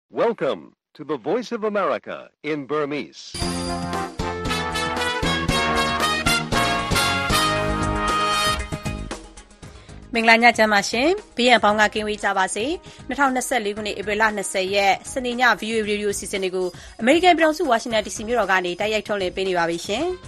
Welcome to the Voice of America in Burmese. ။မင်္ဂလာညချမ်းပါရှင်။ဘေးရန်ပေါင်းကကင်းဝေးကြပါစေ။2024ခုနှစ်ဧပြီလ20ရက်စနေည VOA Radio စီစဉ်တွေကိုအမေရိကန်ပြည်ထောင်စုဝါရှင်တန် DC မြို့တော်ကနေတိုက်ရိုက်ထုတ်လွှင့်ပေးနေပါပြီရှင်။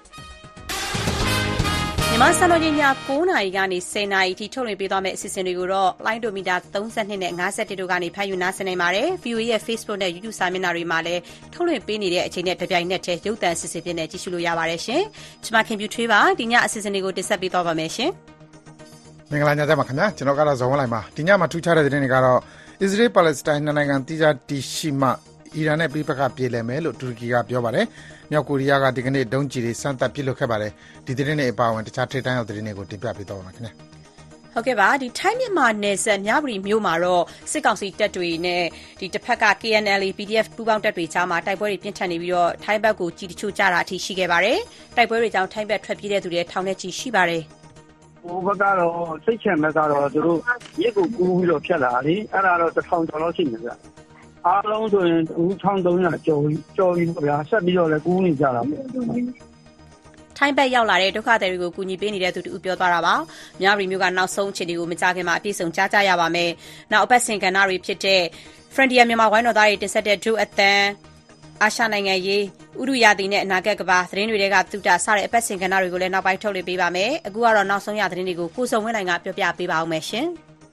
မြန်မာစံတော်ချိန်ည9:00 နာရီကနေ10:00 နာရီထိထုတ်လွှင့်ပေးသွားမယ့်အစီအစဉ်တွေကိုတော့လိုင်းဒိုမီတာ32နဲ့51တို့ကနေဖမ်းယူနားဆင်နိုင်ပါတယ်။ VOA ရဲ့ Facebook နဲ့ YouTube စာမျက်နှာတွေမှာလည်းထုတ်လွှင့်ပေးနေတဲ့အချိန်နဲ့တပြိုင်နက်တည်းရုပ်သံအစီအစဉ်နဲ့ကြည့်ရှုလို့ရပါတယ်ရှင်။ကျွန်မခင်ပြူထွေးပါဒီညအစီအစဉ်တွေကိုတင်ဆက်ပေးသွားပါမယ်ရှင်။မင်္ဂလာညချမ်းပါခင်ဗျာကျွန်တော်ကတော့ဇော်ဝင်းလိုက်ပါဒီညမှာထူးခြားတဲ့သတင်းတွေကတော့ Israel Palestine နှစ်နိုင်ငံတိကျတည်ရှိမှအီရန်နဲ့ပြည်ပကပြေလည်မယ်လို့တူရကီကပြောပါတယ်မြောက်ကိုရီးယားကဒီကနေ့ဒုံးကျည်တွေစမ်းသပ်ပစ်လွှတ်ခဲ့ပါတယ်ဒီသတင်းတွေအပါအဝင်တခြားထိပ်တန်းရောက်သတင်းတွေကိုတင်ပြပေးသွားပါမယ်ခင်ဗျာဟုတ်ကဲ့ပါဒီထိုင်းမြန်မာနယ်စပ်မြဝတီမြို့မှာတော့စစ်ကောင်စီတပ်တွေနဲ့ဒီတစ်ဖက်က KNL PDF ပူးပေါင်းတပ်တွေကြားမှာတိုက်ပွဲတွေပြင်းထန်နေပြီးတော့ထိုင်းဘက်ကိုကြီးတချို့ကြတာအထိရှိခဲ့ပါတယ်တိုက်ပွဲတွေကြောင့်ထိုင်းဘက်ထွက်ပြေးတဲ့သူတွေထောင်ထဲကြီးရှိပါတယ်ဟိုဘက်ကတော့စိတ်ချမ်းဘက်ကတော့သူတို့မြစ်ကိုကူးပြီးတော့ဖြတ်လာတယ်အဲ့ဒါတော့1000ကျော်လောက်ရှိနေကြအားလုံးဆိုရင်1300ကျော်ပြီပေါ့ဗျာဆက်ပြီးတော့လည်းကူးနေကြတာပေါ့ထိုင်းဘက်ရောက်လာတဲ့ဒုက္ခသည်တွေကိုကူညီပေးနေတဲ့သူတူပြောသွားတာပါမြဝတီမျိုးကနောက်ဆုံးအခြေအနေကိုမကြခင်မှာအပြည့်စုံကြားကြရပါမယ်နောက်အပတ်စဉ်ကဏ္ဍတွေဖြစ်တဲ့ Frontier မြန်မာဝိုင်းတော်သားတွေတင်ဆက်တဲ့ Joe အသံအာရှနိုင်ငံရေးဥဒုရာသီနဲ့အနာဂတ်ကဘာသတင်းတွေကသုတစတဲ့အပတ်စဉ်ကဏ္ဍတွေကိုလည်းနောက်ပိုင်းထုတ်လွှင့်ပေးပါမယ်အခုကတော့နောက်ဆုံးရသတင်းတွေကိုကိုစုံဝင်းနိုင်ကပြောပြပေးပါအောင်မယ်ရှင်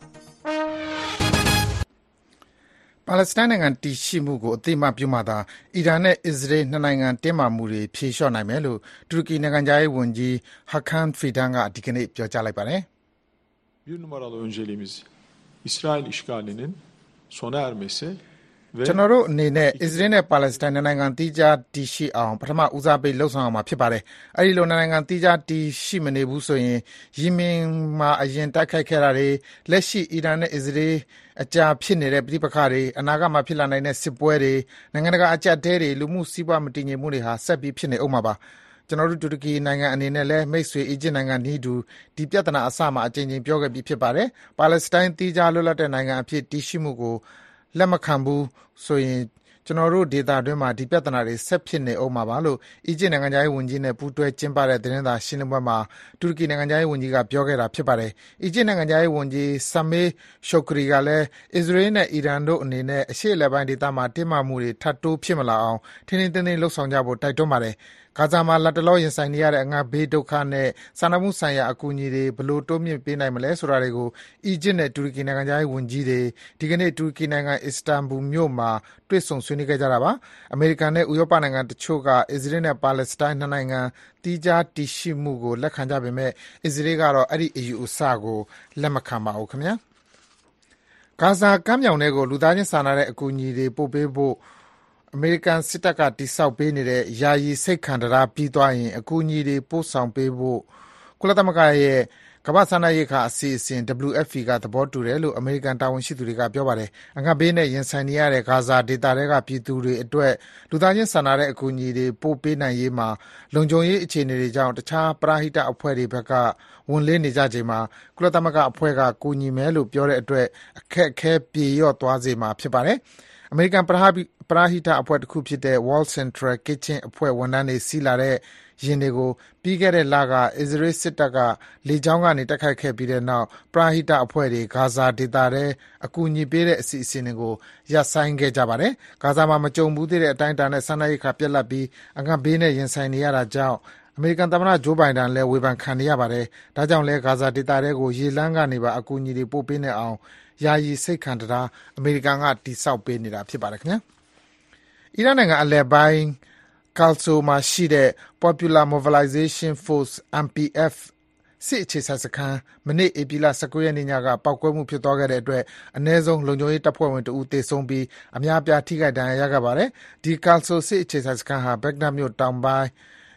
ပါလက်စတိုင်းနိုင်ငံတည်ရှိမှုကိုအသိအမှတ်ပြုမှသာအီရန်နဲ့အစ္စရေးနှစ်နိုင်ငံတင်းမာမှုတွေဖြေလျှော့နိုင်မယ်လို့တူရကီနိုင်ငံသားရေးဝန်ကြီး Hakan Fidan ကဒီကနေ့ပြောကြားလိုက်ပါတယ် Bir numaralı önceliğimiz İsrail işgalinin sona ermesi ကျွန်တော်တို့အနေနဲ့အစ္စရေးနဲ့ပါလက်စတိုင်းနိုင်ငံတီးခြားတည်ရှိအောင်ပထမဦးစားပေးလှုံ့ဆော်အောင်မှာဖြစ်ပါတယ်။အဲဒီလိုနိုင်ငံတီးခြားတည်ရှိမနေဘူးဆိုရင်ယီမင်မှာအရင်တိုက်ခိုက်ခဲ့တာတွေလက်ရှိအီရန်နဲ့အစ္စရေးအကြားဖြစ်နေတဲ့ပြည်ပခါတွေအနာဂတ်မှာဖြစ်လာနိုင်တဲ့စစ်ပွဲတွေနိုင်ငံတကာအကြက်တဲတွေလူမှုစီးပွားမတည်ငြိမ်မှုတွေဟာဆက်ပြီးဖြစ်နေအောင်မှာပါ။ကျွန်တော်တို့တူရကီနိုင်ငံအနေနဲ့လည်းမိတ်ဆွေအီဂျစ်နိုင်ငံနီးတူဒီပြဿနာအစမှာအကြိမ်ကြိမ်ပြောခဲ့ပြီးဖြစ်ပါတယ်။ပါလက်စတိုင်းတီးခြားလွတ်လပ်တဲ့နိုင်ငံအဖြစ်တည်ရှိမှုကိုလက်မခံဘူးဆိုရင်ကျွန်တော်တို့ဒေတာတွင်းမှာဒီပြဿနာတွေဆက်ဖြစ်နေအောင်မှာပါလို့အီဂျစ်နိုင်ငံသားရေးဝန်ကြီးနဲ့ပူးတွဲကျင်းပတဲ့သတင်းစာရှင်းလင်းပွဲမှာတူရကီနိုင်ငံသားရေးဝန်ကြီးကပြောခဲ့တာဖြစ်ပါတယ်။အီဂျစ်နိုင်ငံသားရေးဝန်ကြီးဆမေးရှိုခရီကလည်းအစ္စရေးနဲ့အီရန်တို့အနေနဲ့အရှေ့အလယ်ပိုင်းဒေသမှာတင်းမာမှုတွေထပ်တိုးဖြစ်မလာအောင်ထင်းထင်းထင်းထင်းလှုပ်ဆောင်ကြဖို့တိုက်တွန်းပါတယ်။ဂါဇာမှာလက်တလောရင်ဆိုင်နေရတဲ့အငတ်ဘေးဒုက္ခနဲ့စာနာမှုဆိုင်ရာအကူအညီတွေဘယ်လိုတိုးမြင့်ပေးနိုင်မလဲဆိုတာတွေကိုအီဂျစ်နဲ့တူရကီနိုင်ငံသားရေးဝန်ကြီးတွေဒီကနေ့တူရကီနိုင်ငံအစ္စတန်ဘူမြို့မှာတွေ့ဆုံဆွေးနွေးခဲ့ကြတာပါ။အမေရိကန်နဲ့ဥရောပနိုင်ငံတချို့ကအစ္စရေးနဲ့ပါလက်စတိုင်းနှစ်နိုင်ငံတီးခြားတည်ရှိမှုကိုလက်ခံကြပေမဲ့အစ္စရေးကတော့အဲ့ဒီအယူအဆကိုလက်မခံပါဘူးခင်ဗျာ။ဂါဇာကမ်းမြောင်ထဲကိုလူသားချင်းစာနာတဲ့အကူအညီတွေပို့ပေးဖို့အမေရိကန်စစ်တပ်ကတိစောက်ပေးနေတဲ့ယာယီစိတ်ခံတရားပြီးသွားရင်အကူအညီတွေပို့ဆောင်ပေးဖို့ကုလသမဂ္ဂရဲ့ကမ္ဘာ့စားနပ်ရိက္ခာအစီအစဉ် WFP ကသဘောတူတယ်လို့အမေရိကန်တာဝန်ရှိသူတွေကပြောပါတယ်။အငတ်ဘေးနဲ့ရင်ဆိုင်နေရတဲ့ဂါဇာဒေသတွေကပြည်သူတွေအတွက်လူသားချင်းစာနာတဲ့အကူအညီတွေပို့ပေးနိုင်ရေးမှာလုံခြုံရေးအခြေအနေတွေကြောင့်တခြားပရဟိတအဖွဲ့တွေဘက်ကဝန်လေးနေကြချိန်မှာကုလသမဂ္ဂအဖွဲ့ကကူညီမယ်လို့ပြောတဲ့အတွက်အခက်အခဲပြေလျော့သွားစေမှာဖြစ်ပါတယ်။အမေရိကန်ပရဟိတအဖွဲ့တစ်ခုဖြစ်တဲ့ World Central Kitchen အဖွဲ့ဝန်ထမ်းတွေစီးလာတဲ့ယာဉ်တွေကိုပြီးခဲ့တဲ့လကအစ္စရေးစစ်တပ်ကလေကြောင်းကနေတိုက်ခိုက်ခဲ့ပြီးတဲ့နောက်ပရဟိတအဖွဲ့တွေဂါဇာဒေသထဲအကူအညီပေးတဲ့အစီအစဉ်တွေကိုရပ်ဆိုင်းခဲ့ကြပါတယ်။ဂါဇာမှာမကြုံဘူးသေးတဲ့အတိုင်းအတာနဲ့စားနပ်ရိက္ခာပြတ်လပ်ပြီးအငတ်ဘေးနဲ့ရင်ဆိုင်နေရတာကြောင့်အမေရိကန်သမ္မတဂျိုးဘိုင်ဒန်လည်းဝေဖန်ခံနေရပါတယ်။ဒါကြောင့်လည်းဂါဇာဒေသထဲကိုရေလမ်းကနေပါအကူအညီတွေပို့ပေးနေအောင်ယာယီစိတ်ခံတရားအမေရိကန်ကတိစောက်ပေးနေတာဖြစ်ပါတယ်ခင်ဗျာ။အီရန်နိုင်ငံအလယ်ပိုင်းKalso မှာရှိတဲ့ Popular Mobilization Force MPF စစ်အခြေစိုက်စခန်းမနေ့ဧပြီလ19ရက်နေ့ညကပောက်ကွဲမှုဖြစ်သွားခဲ့တဲ့အတွက်အနည်းဆုံးလုံခြုံရေးတပ်ဖွဲ့ဝင်တဦးသေဆုံးပြီးအများအပြားထိခိုက်ဒဏ်ရာရခဲ့ပါတယ်။ဒီ Kalso စစ်အခြေစိုက်စခန်းဟာဘဂ်ဒက်မြို့တောင်ပိုင်း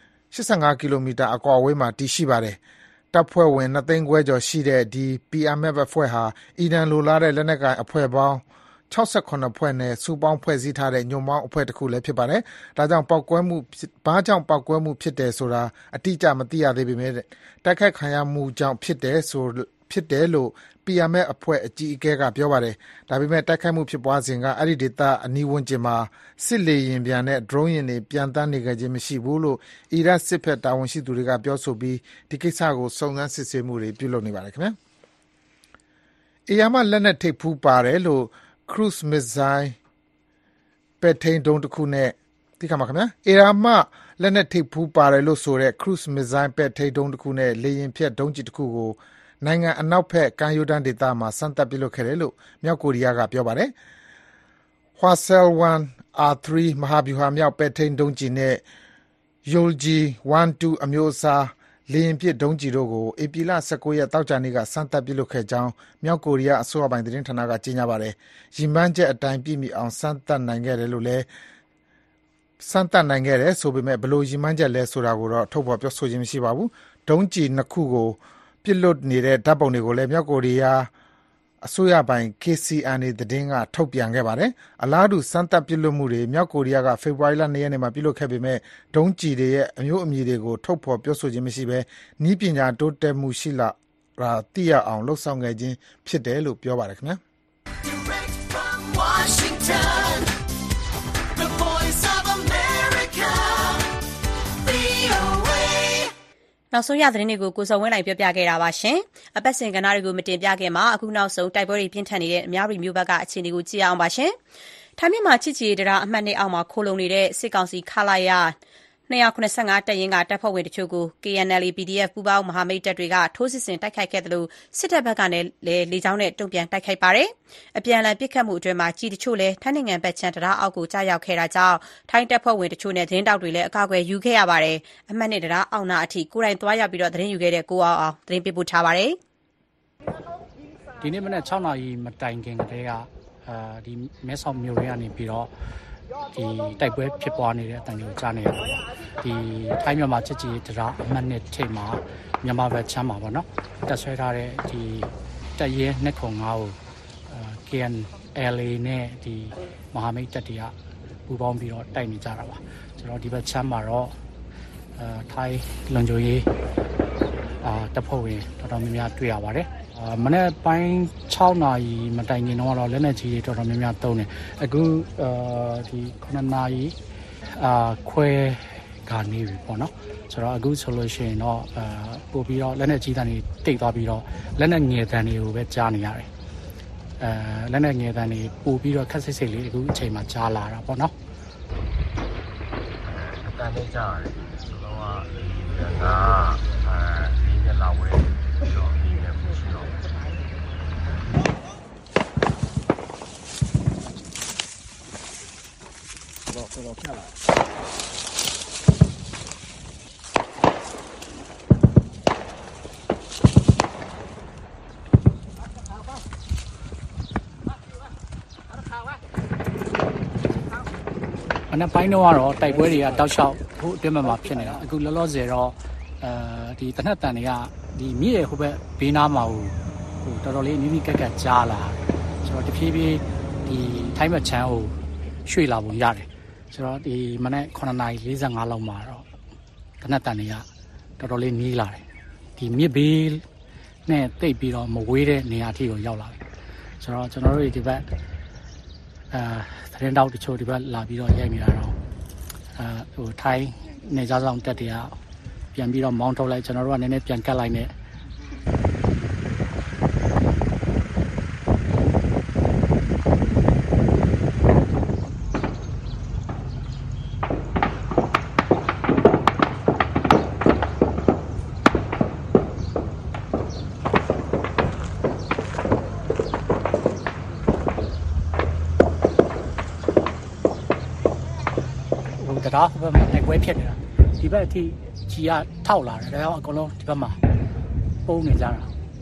85ကီလိုမီတာအကွာအဝေးမှာတည်ရှိပါတယ်။တပ်ဖွဲ့ဝင်2သိန်းခွဲကျော်ရှိတဲ့ဒီ PMF အဖွဲ့ဟာအီရန်လိုလားတဲ့လက်နက်ကိုင်အဖွဲ့ပေါင်း68ဖွဲ့နဲ့စုပေါင်းဖွဲ့စည်းထားတဲ့ညွန့်ပေါင်းအဖွဲ့တစ်ခုလည်းဖြစ်ပါတယ်။ဒါကြောင့်ဘာကြောင့်ပောက်ကွဲမှုဖြစ်တယ်ဆိုတာအတိအကျမသိရသေးပေမဲ့တိုက်ခိုက်ခံရမှုကြောင့်ဖြစ်တယ်ဆိုဖြစ်တယ်လို့ PMF အဖွဲ့အကြီးအကဲကပြောပါတယ်။ဒါပေမဲ့တိုက်ခိုက်မှုဖြစ်ပွားစဉ်ကအဲ့ဒီဒေသအနီးဝန်းကျင်မှာစစ်လေယာဉ်ပြန်နဲ့ drone ယာဉ်တွေပြန်တန်းနေခဲ့ခြင်းမရှိဘူးလို့အီရတ်စစ်ဘက်တာဝန်ရှိသူတွေကပြောဆိုပြီးဒီကိစ္စကိုစုံစမ်းစစ်ဆေးမှုတွေပြုလုပ်နေပါတယ်ခင်ဗျာ။အီရန်မှလက်နက်ထိပ်ဖူးပါတယ်လို့ cruise missile ပဲ့ထိန်းဒုံးတစ်ခုနဲ့ဒီကမှာခင်ဗျာ။အီရန်မှလက်နက်ထိပ်ဖူးပါတယ်လို့ဆိုတဲ့ cruise missile ပဲ့ထိန်းဒုံးတစ်ခုနဲ့လေယာဉ်ဖြတ်ဒုံးကျည်တစ်ခုကိုနိုင်ငံအနောက်ဘက်ကမ်းရိုးတန်းဒေသမှာစမ်းသပ်ပစ်လွှတ်ခဲ့တယ်လို့မြောက်ကိုရီးယားကပြောပါတယ်။ Hwasel-1 R3 မဟာဗျူဟာမြောက်ပဲ့ထိန်းဒုံးကျည်နဲ့ Yolji-12 အမျိုးအစားလေယာဉ်ပစ်ဒုံးကျည်တို့ကိုဧပြီလ19ရက်သောကြာနေ့ကစမ်းသပ်ပစ်လွှတ်ခဲ့ကြောင်းမြောက်ကိုရီးယားအစိုးရပိုင်သတင်းဌာနကကြေညာပါတယ်။ရည်မှန်းချက်အတိုင်းပြည့်မီအောင်စမ်းသပ်နိုင်ခဲ့တယ်ဆိုပေမဲ့ဘယ်လိုရည်မှန်းချက်လဲဆိုတာကိုတော့ထုတ်ဖော်ပြောဆိုခြင်းမရှိပါဘူး။ဒုံးကျည်နှစ်ခုကိုပစ်လွှတ်နေတဲ့ဓာတ်ပုံတွေကိုလည်းမြောက်ကိုရီးယားအစိုးရပိုင် KCNA သတင်းကထုတ်ပြန်ခဲ့ပါတယ်။အလားတူစမ်းသပ်ပစ်လွှတ်မှုတွေမြောက်ကိုရီးယားကဖေဖော်ဝါရီလ2ရက်နေ့မှာပြုလုပ်ခဲ့ပေမဲ့ဒုံးကျည်တွေရဲ့အမျိုးအမည်တွေကိုထုတ်ဖော်ပြောဆိုခြင်းမရှိဘဲနည်းပညာတိုးတက်မှုရှိလာတာသိရအောင်လှုပ်ဆောင်ခဲ့ခြင်းဖြစ်တယ်လို့ပြောပါတယ်ခင်ဗျာ။ Direct from Washington, the voice of America, VOA. နောက်ဆုံးရသတင်းတွေကိုကိုစုံဝင်းနိုင်ပြောပြခဲ့တာပါရှင်။အပတ်စဉ်ကဏ္ဍတွေကိုမတင်ပြခင်မှာအခုနောက်ဆုံးတိုက်ပွဲတွေပြင်းထန်နေတဲ့အများပြည်မြို့ဘက်ကအခြေအနေကိုကြည့်အောင်ပါရှင်။ထိုင်းမြန်မာချစ်ကြည်ရေးတရားအမှတ်2အောက်မှာခိုလုံနေတဲ့စစ်ကောင်စီခလာရ285တပ်ရင်းကတပ်ဖွဲ့ဝင်တချို့ကို KNLA PDF ပူးပေါင်းမဟာမိတ်တပ်တွေကထိုးစစ်ဆင်တိုက်ခိုက်ခဲ့တယ်လို့စစ်တပ်ဘက်ကလည်းလေကြောင်းနဲ့တုံ့ပြန်တိုက်ခိုက်ပါတယ်။အပြန်အလှန်ပစ်ခတ်မှုအတွင်းမှာကြီးတချို့လည်းထိုင်းနိုင်ငံဘက်ခြမ်းတရားအောက်ကိုကြားရောက်ခဲ့တာကြောင့်ထိုင်းတပ်ဖွဲ့ဝင်တချို့နဲ့သတင်းတောက်တွေလည်းအကာအကွယ်ယူခဲ့ရပါတယ်။အမှတ်2တရားအောက်နာအထိကိုယ်တိုင်သွားရောက်ပြီးသတင်းယူခဲ့တဲ့ကိုအောင်သတင်းပေးပို့ထားပါတယ်။ဒီနေ့မနက်6နာရီမတိုင်ခင်ကတည်းကဒီမဲဆောက်မြို့ရဲကနေပြီးတော့ဒီတိုက်ပွဲဖြစ်ပွားနေတဲ့အတန်ကိုကြားနေရပါတယ်။ဒီထိုင်းမြန်မာချစ်ကြည်တရားအမှတ်2ထိပ်မှာမြန်မာဘက်ချမ်းမှာပေါ့နော်။တက်ဆွဲထားတဲ့ဒီတပ်ရဲ205ကိုKNLA နဲ့ဒီမဟာမိတ်တပ်တွေကပူးပေါင်းပြီးတော့တိုက်နေကြတာပါ။ကျွန်တော်ဒီဘက်ချမ်းမှာတော့ထိုင်းလွန်ဂျိုရေးတပ်ဖွဲ့ဝင်တော်တော်များများတွေ့ရပါတယ်။မနေ့ပိုင်း6နာရီမတိုင်ခင်တော့လက်နက်ကြီးတွေတော်တော်များများသုံးတယ်အခုဒီ9နာရီခွဲကနေပြီပေါ့နော်ဆိုတော့အခုဆိုလို့ရှိရင်တော့ပို့ပြီးတော့လက်နက်ကြီးတန်းတွေတိတ်သွားပြီးတော့လက်နက်ငယ်တန်းတွေကိုပဲကြားနေရတယ်လက်နက်ငယ်တန်းတွေပို့ပြီးတော့ခက်စိတ်စိတ်လေးအခုအချိန်မှာကြားလာတာပေါ့နော်တန်းလေးကြားရတယ်ဆိုတော့လေးရက်လောက်ဝယ်ပြီးတော့ဒီရက်ပို့ရှိတော့တော့ဖြတ်လာမနေ့ပိုင်းတော့တိုက်ပွဲတွေကတောက်လျှောက်ဟိုအတွင်းမှာဖြစ်နေတာအခုလောလောဆယ်တော့ဒီတနက်တန်တွေကဒီမြစ်ရဲ့ဟိုဘက်ဘေးနားမှာဟိုတော်တော်လေးနီးနီးကက်ကက်ကြားလာဆိုတော့တဖြည်းဖြည်းဒီထိုင်းဘက်ချမ်းကိုရွှေ့လာပုံရတယ်ဆိုတော့ဒီမနေ့9:45လောက်မှာတော့တနက်တန်တွေကတော်တော်လေးနီးလာတယ်ဒီမြစ်ဘေးနဲ့တိတ်ပြီးတော့မဝေးတဲ့နေရာအထိကိုရောက်လာတယ်ဆိုတော့ကျွန်တော်တို့ဒီဘက်သတင်းတောက်တချို့ဒီဘက်လာပြီးတော့ရိုက်နေတာတော့ဟိုထိုင်းနေကြဆောင်တက်တွေကပြန်ပြီးတော့မောင်းထုတ်လိုက်ကျွန်တော်တို့ကနည်းနည်းပြန်ကတ်လိုက်နဲ့တရားဘက်မှာတိုက်ပွဲဖြစ်နေတာဒီဘက်အထိကြီးကထောက်လာတယ်ဒါကြောင့်အကုန်လုံးဒီဘက်မှာပုံနေကြတာ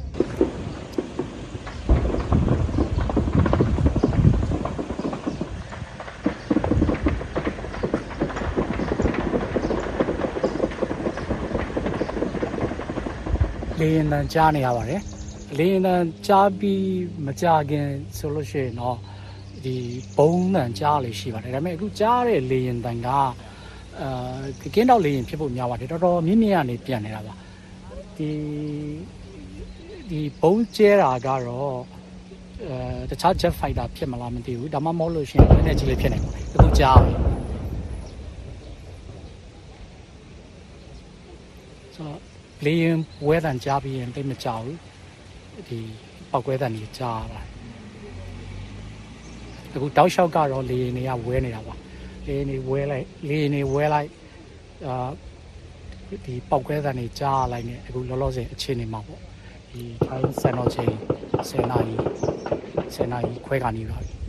လေရင်တန်ကြားနေရပါတယ်လေရင်တန်ကြားပြီးမကြခင်ဆိုလို့ရှိရင်တော့ဒီဘုံတန်ကြားလေးရှိပါတယ်ဒါပေမဲ့အခုကြားတဲ့လေရင်တန်ကကင်းတော့လေရင်ဖြစ်ဖို့များပါတယ်တော်တော်မြင့်မြင့်ကနေပြန်နေတာပါဒီဒီဘုံကျဲတာကတော့တခြား jet fighter ဖြစ်မလားမသိဘူးဒါမှမဟုတ်လို့ရှိရင်လက်နဲ့ကြီးလေးဖြစ်နေပါတယ်အခုကြားတယ်ဆိုတော့လေရင်ဝဲတန်ကြားပြီးရင်တိတ်မကြောက်ဘူးဒီပောက်ကွဲတန်ကြီးကြားပါတယ်အခုတောက်လျှောက်ကတော့လေရင်တွေကဝဲနေတာပါလေရင်တွေဝဲလိုက်ဒီပောက်ကွဲတန်တွေကြားလိုက်နေအခုလောလောဆယ်အခြေအနေမှာပေါ့ဒီထိုင်းစံတော်ချိန်10နာရီခွဲကနေပါပြီ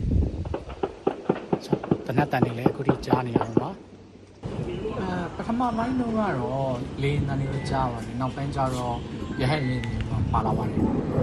တနက်တန်နေလဲအခုထိကြားနေရတော့ပါပထမပိုင်းတော့ကတော့လေနံနေကြားပါတယ်နောက်ပိုင်းကျတော့ရဟတ်နေပါလာပါတယ်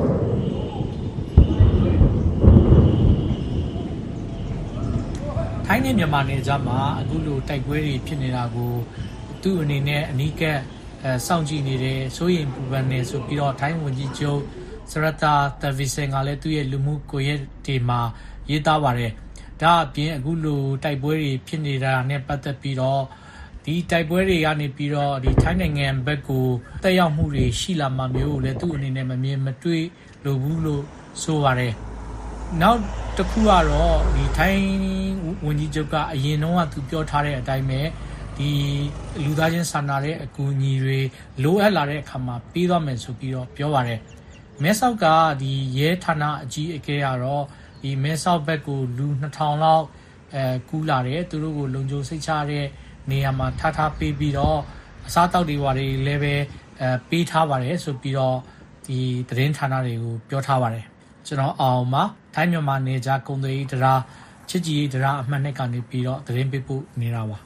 ထိုင်းနဲ့မြန်မာနယ်ကြားမှာအခုလိုတိုက်ပွဲတွေဖြစ်နေတာကိုသူ့အနေနဲ့အနီးကပ်စောင့်ကြည့်နေတယ်ဆိုရင်ပူပန်နေဆိုပြီးတော့ထိုင်းဝန်ကြီးချုပ်စရတာတဗီစင်ကလည်းသူ့ရဲ့လူမှုကွန်ရက်တွေမှာရေးသားပါတယ်ဒါအပြင်အခုလိုတိုက်ပွဲတွေဖြစ်နေတာနဲ့ပတ်သက်ပြီးတော့ဒီတိုက်ပွဲတွေကနေပြီးတော့ဒီထိုင်းနိုင်ငံဘက်ကိုတက်ရောက်မှုတွေရှိလာမှမျိုးကိုလည်းသူ့အနေနဲ့မမြင်မတွေ့လို့ဘူးလို့ဆိုပါတယ်နောက်တစ်ခုကတော့ဒီထိုင်းဝန်ကြီးချုပ်ကအရင်တော့သူပြောထားတဲ့အတိုင်းပဲဒီလူသားချင်းစာနာတဲ့အကူအညီတွေလိုအပ်လာတဲ့အခါမှာပေးသွားမယ်ဆိုပြီးတော့ပြောပါတယ်မဲဆောက်ကဒီရဲဌာနအကြီးအကဲကတော့ဒီမဲဆောက်ဘက်ကိုလူ2000လောက်ကူးလာတယ်သူတို့ကိုလုံခြုံစိတ်ချတဲ့နေရာမှာထားပေးပြီးတော့အစားတောက်တွေဝါတွေလည်းပဲပေးထားပါတယ်ဆိုပြီးတော့ဒီသတင်းဌာနတွေကိုပြောထားပါတယ်ကျွန်တော်အောင်မှာထိုင်းမြန်မာနယ်ခြားကုန်သွယ်ရေးတရားချစ်ကြည်ရေးတရားအမှတ်2ကနေပြီးတော့သတင်းပေးပို့နေတာပါ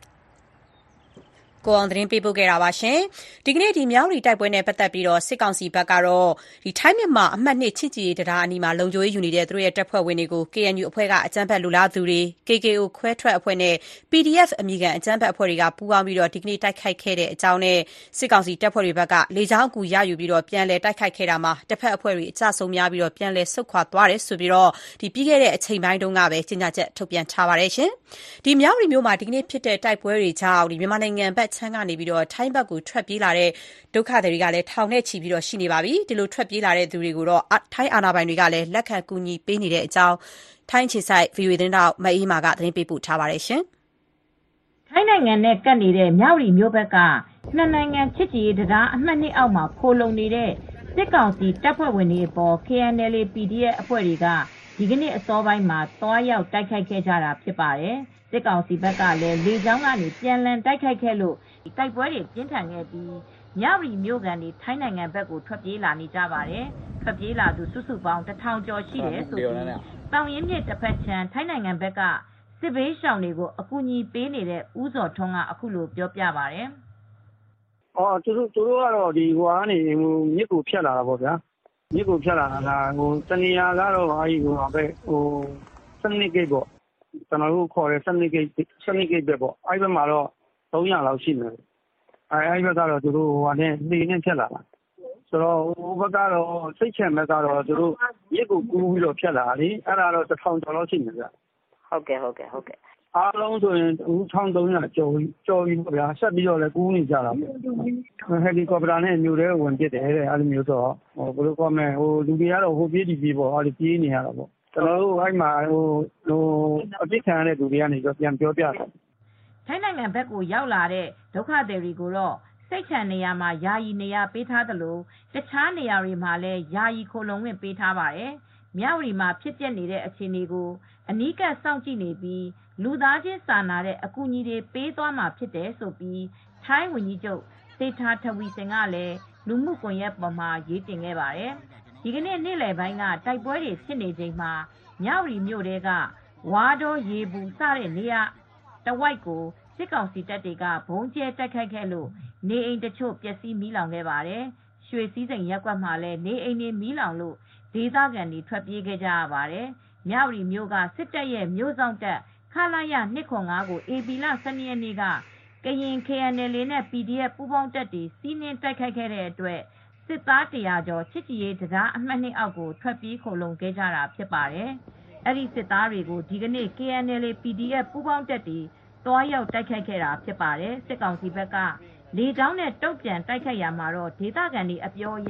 ကိုအောင်သတင်းပေးပို့ခဲ့တာပါရှင်ဒီကနေ့ဒီမြောက်ရီတိုက်ပွဲနဲ့ပတ်သက်ပြီးတော့စစ်ကောင်စီဘက်ကတော့ဒီထိုင်းမြန်မာအမှတ်2ချစ်ကြည်ရေးတရားအနီးမှာလုံခြုံရေးယူနေတဲ့သူတို့ရဲ့တပ်ဖွဲ့ဝင်တွေကို KNU အဖွဲ့ကအကြမ်းဖက်လူလားသူတွေ KKO ခွဲထွက်အဖွဲ့နဲ့ PDF အမည်ခံအကြမ်းဖက်အဖွဲ့တွေကပူးပေါင်းပြီးတော့ဒီကနေ့တိုက်ခိုက်ခဲ့တဲ့အကြောင်းနဲ့စစ်ကောင်စီတပ်ဖွဲ့တွေဘက်ကလေကြောင်းအကူရယူပြီးတော့ပြန်လည်တိုက်ခိုက်ခဲ့တာမှာတပ်ဖက်အဖွဲ့တွေအကြဆုံးများပြီးတော့ပြန်လည်ဆုတ်ခွာသွားတယ်ဆိုပြီးတော့ဒီပြီးခဲ့တဲ့အချိန်ပိုင်းတုန်းကပဲကြေညာချက်ထုတ်ပြန်ထားပါတယ်ရှင်ဒီမြောက်ရီမျိုးမှာဒီကနေ့ဖြစ်တဲ့တိုက်ပွဲတွေကြောင့်ဒီမြန်မာနိုင်ငံဘက်ချမ်းကနေပြီးတော့ထိုင်းဘက်ကိုထွက်ပြေးလာတဲ့ဒုက္ခသည်တွေကလည်းထောင်နဲ့ချီပြီးတော့ရှိနေပါပြီဒီလိုထွက်ပြေးလာတဲ့သူတွေကိုတော့ထိုင်းအာဏာပိုင်တွေကလည်းလက်ခံကူညီပေးနေတဲ့အကြောင်းထိုင်းခြေဆိုင် VOA သတင်းတောက်မအေးမာကသတင်းပေးပို့ထားပါတယ်ရှင်ထိုင်းနိုင်ငံနဲ့ကပ်နေတဲ့မြောက်ရီမျိုးဘက်ကနှစ်နိုင်ငံချစ်ကြည်ရေးတရားအမှတ်2အောက်မှာခိုလုံနေတဲ့စစ်ကောင်စီတပ်ဖွဲ့ဝင်တွေအပေါ် KNL PDF အဖွဲ့တွေကဒီကနေ့အစောပိုင်းမှာတွားရောက်တိုက်ခိုက်ခဲ့ကြတာဖြစ်ပါတယ်စစ်ကောင်စီဘက်ကလည်းလေကြောင်းကနေပြန်လည်တိုက်ခိုက်ခဲ့လို့တိုက်ပွဲတွေပြင်းထန်ခဲ့ပြီးမြောက်ရီမြို့ကန်တွေထိုင်းနိုင်ငံဘက်ကိုထွက်ပြေးလာနေကြပါတယ်ထွက်ပြေးလာသူစုစုပေါင်း1000ကျော်ရှိတယ်ဆိုပြီးတောင်ရင်းမြစ်တစ်ဖက်ခြမ်းထိုင်းနိုင်ငံဘက်ကစစ်ဘေးရှောင်တွေကိုအကူအညီပေးနေတဲ့ဦးစောထွန်းကအခုလိုပြောပြပါတယ်သူတို့ကတော့ဒီဟိုကနေမြစ်ကိုဖြတ်လာတာပေါ့ဗျာမြစ်ကိုဖြတ်လာတာတနေရာကတော့စနစ်ဂိတ်ပေါ့ကျွန်တော်တို့ခေါ်တဲ့စနစ်ဂိတ်ပဲပေါ့အဲ့ဘက်မှာတော့300လောက်ရှိမယ်အဲ့ဘက်ကတော့သူတို့နေနဲ့ဖြတ်လာတာဆိုတော့ဟိုဘက်ကတော့စိတ်ချဘက်ကတော့သူတို့မြစ်ကိုကူးပြီးတော့ဖြတ်လာတာလေအဲ့ဒါတော့1000ကျော်လောက်ရှိမယ်ဗျဟုတ်ကဲ့အားလုံးဆိုရင်1300ကျော်ပြီပေါ့ဗျာဆက်ပြီးတော့လည်းကူးနေကြတာပေါ့ဟယ်လီကော်ပတာနဲ့မြို့ထဲဝင်ပစ်တယ်တဲ့အဲ့လိုမျိုးဆိုတော့ဘယ်လိုကောမလဲလူတွေကတော့ဟိုပြေးဒီပြေးပေါ့အဲ့ဒီပြေးနေရတာပေါ့ကျွန်တော်တို့အဲ့မှာအပြစ်ခံရတဲ့လူတွေကနေပြန်ပြောပြတယ်ထိုင်းနိုင်ငံဘက်ကိုရောက်လာတဲ့ဒုက္ခသည်တွေကိုတော့စိတ်ချနေရာမှာယာယီနေရာပေးထားသလိုတခြားနေရာတွေမှာလည်းယာယီခိုလုံဝင်ပေးထားပါတယ်မြောက်ရီမှာဖြစ်ပျက်နေတဲ့အခြေအနေကိုအနီးကပ်စောင့်ကြည့်နေပြီးလူသားချင်းစာနာတဲ့အကူအညီတွေပေးသွားမှာဖြစ်တယ်ဆိုပြီးထိုင်းဝန်ကြီးချုပ်စေထာထဝီစင်ကလည်းလူမှုကွန်ရက်ပေါ်မှာရေးတင်ခဲ့ပါတယ်ဒီကနေ့နေ့လယ်ပိုင်းကတိုက်ပွဲတွေဖြစ်နေချိန်မှာမြောက်ရီမြို့တဲကဝါဒေါ်ရေဘူးစတဲ့နေရာတဝိုက်ကိုစစ်ကောင်စီတပ်တွေကဘုံကျဲတိုက်ခိုက်ခဲ့လို့နေအိမ်တချို့ပျက်စီးမီးလောင်ခဲ့ပါတယ်ရွှေစည်းစိမ်ရပ်ကွက်မှာလည်းနေအိမ်တွေမီးလောင်လို့ဒေသခံတွေထွက်ပြေးခဲ့ကြရပါတယ်မြောက်ရီမြို့ကစစ်တပ်ရဲ့မြို့ဆောင်တပ်ခလာရ205ကိုဧပြီလ12ရက်နေ့ကကရင် KNL နဲ့ PDF ပူးပေါင်းတပ်တွေစီးနင်းတိုက်ခိုက်ခဲ့တဲ့အတွက်စစ်သား100ကျော်ချစ်ကြည်ရေးတရားအမှတ်2အောက်ကိုထွက်ပြေးခိုလုံခဲ့ကြတာဖြစ်ပါတယ်အဲ့ဒီစစ်သားတွေကိုဒီကနေ့ KNL PDF ပူးပေါင်းတပ်တွေတွားရောက်တိုက်ခိုက်ခဲ့တာဖြစ်ပါတယ်စစ်ကောင်စီဘက်ကလေကြောင်းနဲ့တုံ့ပြန်တိုက်ခိုက်ရမှာတော့ဒေသခံတွေအပြောအရ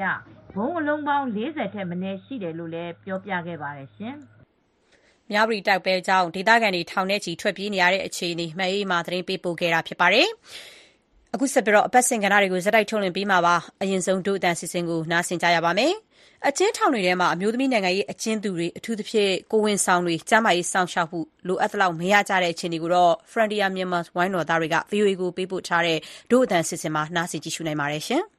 ဘုံအလုံးပေါင်း40ထက်မနည်းရှိတယ်လို့လည်းပြောပြခဲ့ပါတယ်ရှင်မြဝတီတိုက်ပွဲကြောင့်ဒေသခံတွေထောင်ထဲချီထွက်ပြေးနေရတဲ့အခြေအနေမအေးမာသတင်းပေးပို့ခဲ့တာဖြစ်ပါတယ်။အခုဆက်ပြီးအပတ်စဉ်ကဏ္ဍတွေကိုဇက်တိုက်ထုတ်လွှင့်ပေးမှာပါ။အရင်ဆုံးဒုအတန်စီစဉ်ကိုနားဆင်ကြရပါမယ်။အကျဉ်းထောင်တွေထဲမှာအမျိုးသမီးနိုင်ငံရေးအကျဉ်းသူတွေအထူးသဖြင့်ကိုဝင်ဆောင်တွေကျန်းမာရေးစောင့်ရှောက်မှုလိုအပ်သလောက်မရကြတဲ့အခြေအနေကိုတော့ Frontier Myanmar ဝိုင်းတော်သားတွေက VOA ကိုပေးပို့ထားတဲ့ဒုအတန်စီစဉ်မှာနားဆင်ကြည့်ရှုနိုင်ပါတယ်ရှင်။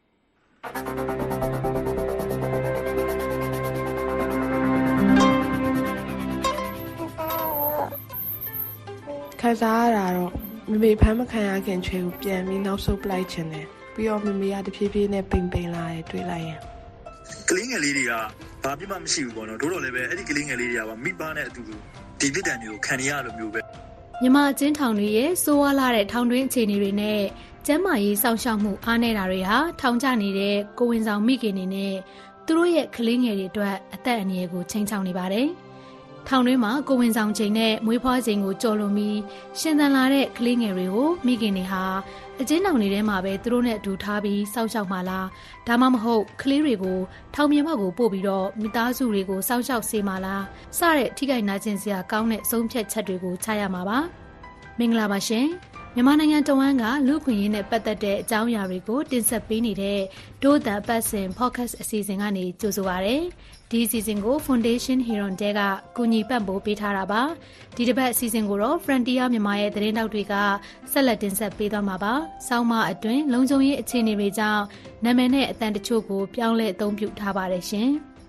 ခံစားရတာတော့မမေဖမ်းမခံရခင်ချွေကိုပြန်ပြီးနောက်ဆုတ်ပလိုက်ခြင်းတယ်ပြီးတော့မမေကတဖြည်းဖြည်းနဲ့ပိန်ပိန်လာတယ်တွေးလိုက်ရင်ကလေးငယ်လေးတွေကဘာပြမမရှိဘူးပေါ့နော်တို့တော့လည်းပဲအဲ့ဒီကလေးငယ်လေးတွေကမိဘနဲ့အတူတူဒီပြစ်ဒဏ်တွေကိုခံရလိုမျိုးပဲမြန်မာအကျဉ်းထောင်တွေရဲ့စိုးဝါးလာတဲ့ထောင်တွင်းအခြေအနေတွေနဲ့ကျန်းမာရေးစောင့်ရှောက်မှုအားနည်းတာတွေဟာထောင်ကျနေတဲ့ကိုဝင်ဆောင်မိခင်တွေနဲ့သူတို့ရဲ့ကလေးငယ်တွေအတွက်အသက်အန္တရာယ်ကိုချိန်ချောင်နေပါတယ်။ထောင်တွင်းမှာကိုဝင်ဆောင်ချိန်နဲ့မွေးဖွားချိန်ကိုကြော်လွန်ပြီးရှင်သန်လာတဲ့ကလေးငယ်တွေကိုမိခင်တွေဟာအကျဉ်းထောင်တွေထဲမှာပဲသူတို့နဲ့အတူထားပြီးစောင့်ရှောက်မှလားဒါမှမဟုတ်ကလေးတွေကိုထောင်ပြင်ဘက်ကိုပို့ပြီးတော့မိသားစုတွေကိုစောင့်ရှောက်စေမှလားစတဲ့ထိခိုက်နာကျင်စရာကောင်းတဲ့ဆုံးဖြတ်ချက်တွေကိုချရမှာပါမင်္ဂလာပါရှင်မြန်မာနိုင်ငံတဝန်းကလူ့ခွင့်ရေးနဲ့ပတ်သက်တဲ့အကြောင်းအရာတွေကိုတင်ဆက်ပေးနေတဲ့ဒို့တာပတ်စင် podcast အစီအစဉ်ကနေကြိုဆိုပါရစေဒီအစီအစဉ်ကို Foundation Heron တဲကကူညီပံ့ပိုးပေးထားတာပါဒီတစ်ပတ်အစီအစဉ်ကိုတော့ Frontier မြန်မာရဲ့သတင်းတောက်တွေကဆက်လက်တင်ဆက်ပေးသွားမှာပါစောင်းမအတွင်းလုံခြုံရေးအခြေအနေတွေကြောင့်နာမည်နဲ့အတန်တချို့ကိုပြောင်းလဲအသုံးပြုထားပါတယ်ရှင်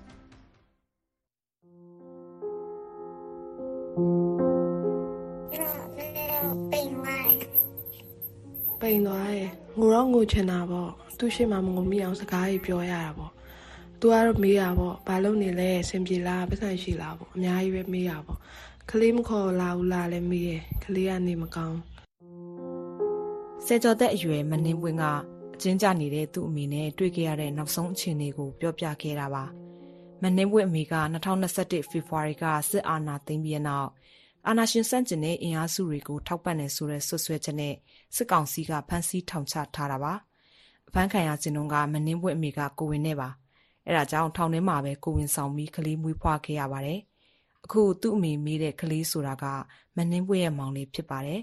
ပိန်သွားတယ်ငိုတော့ငိုချင်တာပေါ့သူ့ရှိမှမငိုမိအောင်စကားကြီးပြောရတာပေါ့သူကတော့မေးတာပေါ့ဘာလို့နေလဲအဆင်ပြေလားပတ်စံရှိလားပေါ့အများကြီးပဲမေးတာပေါ့ကလေးမခေါ်လာဘူးလားလည်းမေးတယ်ကလေးကနေမကောင်းဆယ်ကျော်သက်အရွယ်မနှင်းပွင့်ကအကျဉ်းကျနေတဲ့သူ့အမေနဲ့တွေ့ကြရတဲ့နောက်ဆုံးအခြေအနေကိုပြောပြခဲ့တာပါမနှင်းပွင့်အမေက2021ဖေဖော်ဝါရီကစစ်အာဏာသိမ်းပြီးနောက်အာဏာရှင်စန့်ကျင်တဲ့အင်အားစုတွေကိုထောက်ပံ့နေဆိုတဲ့ဆွဆွဲချက်နဲ့စစ်ကောင်စီကဖမ်းဆီးထောင်ချထားတာပါအဖမ်းခံရခြင်းတုန်းကမနှင်းပွင့်အမေကကိုဝင်နဲ့ပါအဲ့ဒါကြောင့်ထောင်ထဲမှာပဲကိုဝင်ဆောင်ပြီးကလေးမွေးဖွားခဲ့ရပါတယ်အခုသူ့အမေမေးတဲ့ကလေးဆိုတာကမနှင်းပွင့်ရဲ့မောင်လေးဖြစ်ပါတယ်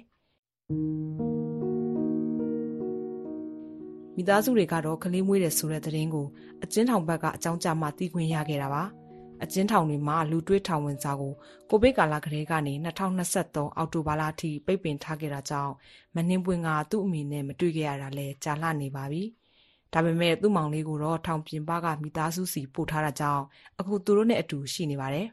မိသားစုတွေကတော့ကလေးမွေးတယ်ဆိုတဲ့သတင်းကိုအကျဉ်းထောင်ဘက်ကအကြောင်းကြားမှသိခွင့်ရခဲ့တာပါအကျဉ်းထောင်တွေမှာလူတွေးထောင်ဝင်စာကိုကိုဗစ်ကာလကလေးကနေ2023အောက်တိုဘာလအထိပိတ်ပင်ထားခဲ့တာကြောင့်မနှင်းပွင့်ကသူ့အမေနဲ့မတွေ့ခဲ့ရတာလဲကြာလှနေပါပြီဒါပေမဲ့သူ့မောင်လေးကိုတော့ထောင်ပြင်ပကမိသားစုစီပို့ထားတာကြောင့်အခုသူတို့နဲ့အတူရှိနေပါတယ်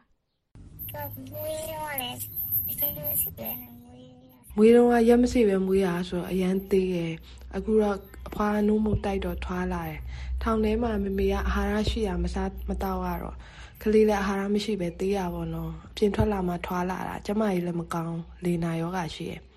မွေးတော့ရက်မစီပဲမွေးရဆိုအရန်သေးရယ်အခုတော့အဖွားနှုံးမှုတိုက်တော့ထွားလာတယ်ထောင်ထဲမှာမမေကအာဟာရရှိရမစားမတော့ရတော့ကလေးလည်းအာဟာရမရှိပဲသေးရပါတော့အပြင်ထွက်လာမှထွားလာတာကျမကြီးလည်းမကောင်းလေနာယောဂရှိရယ်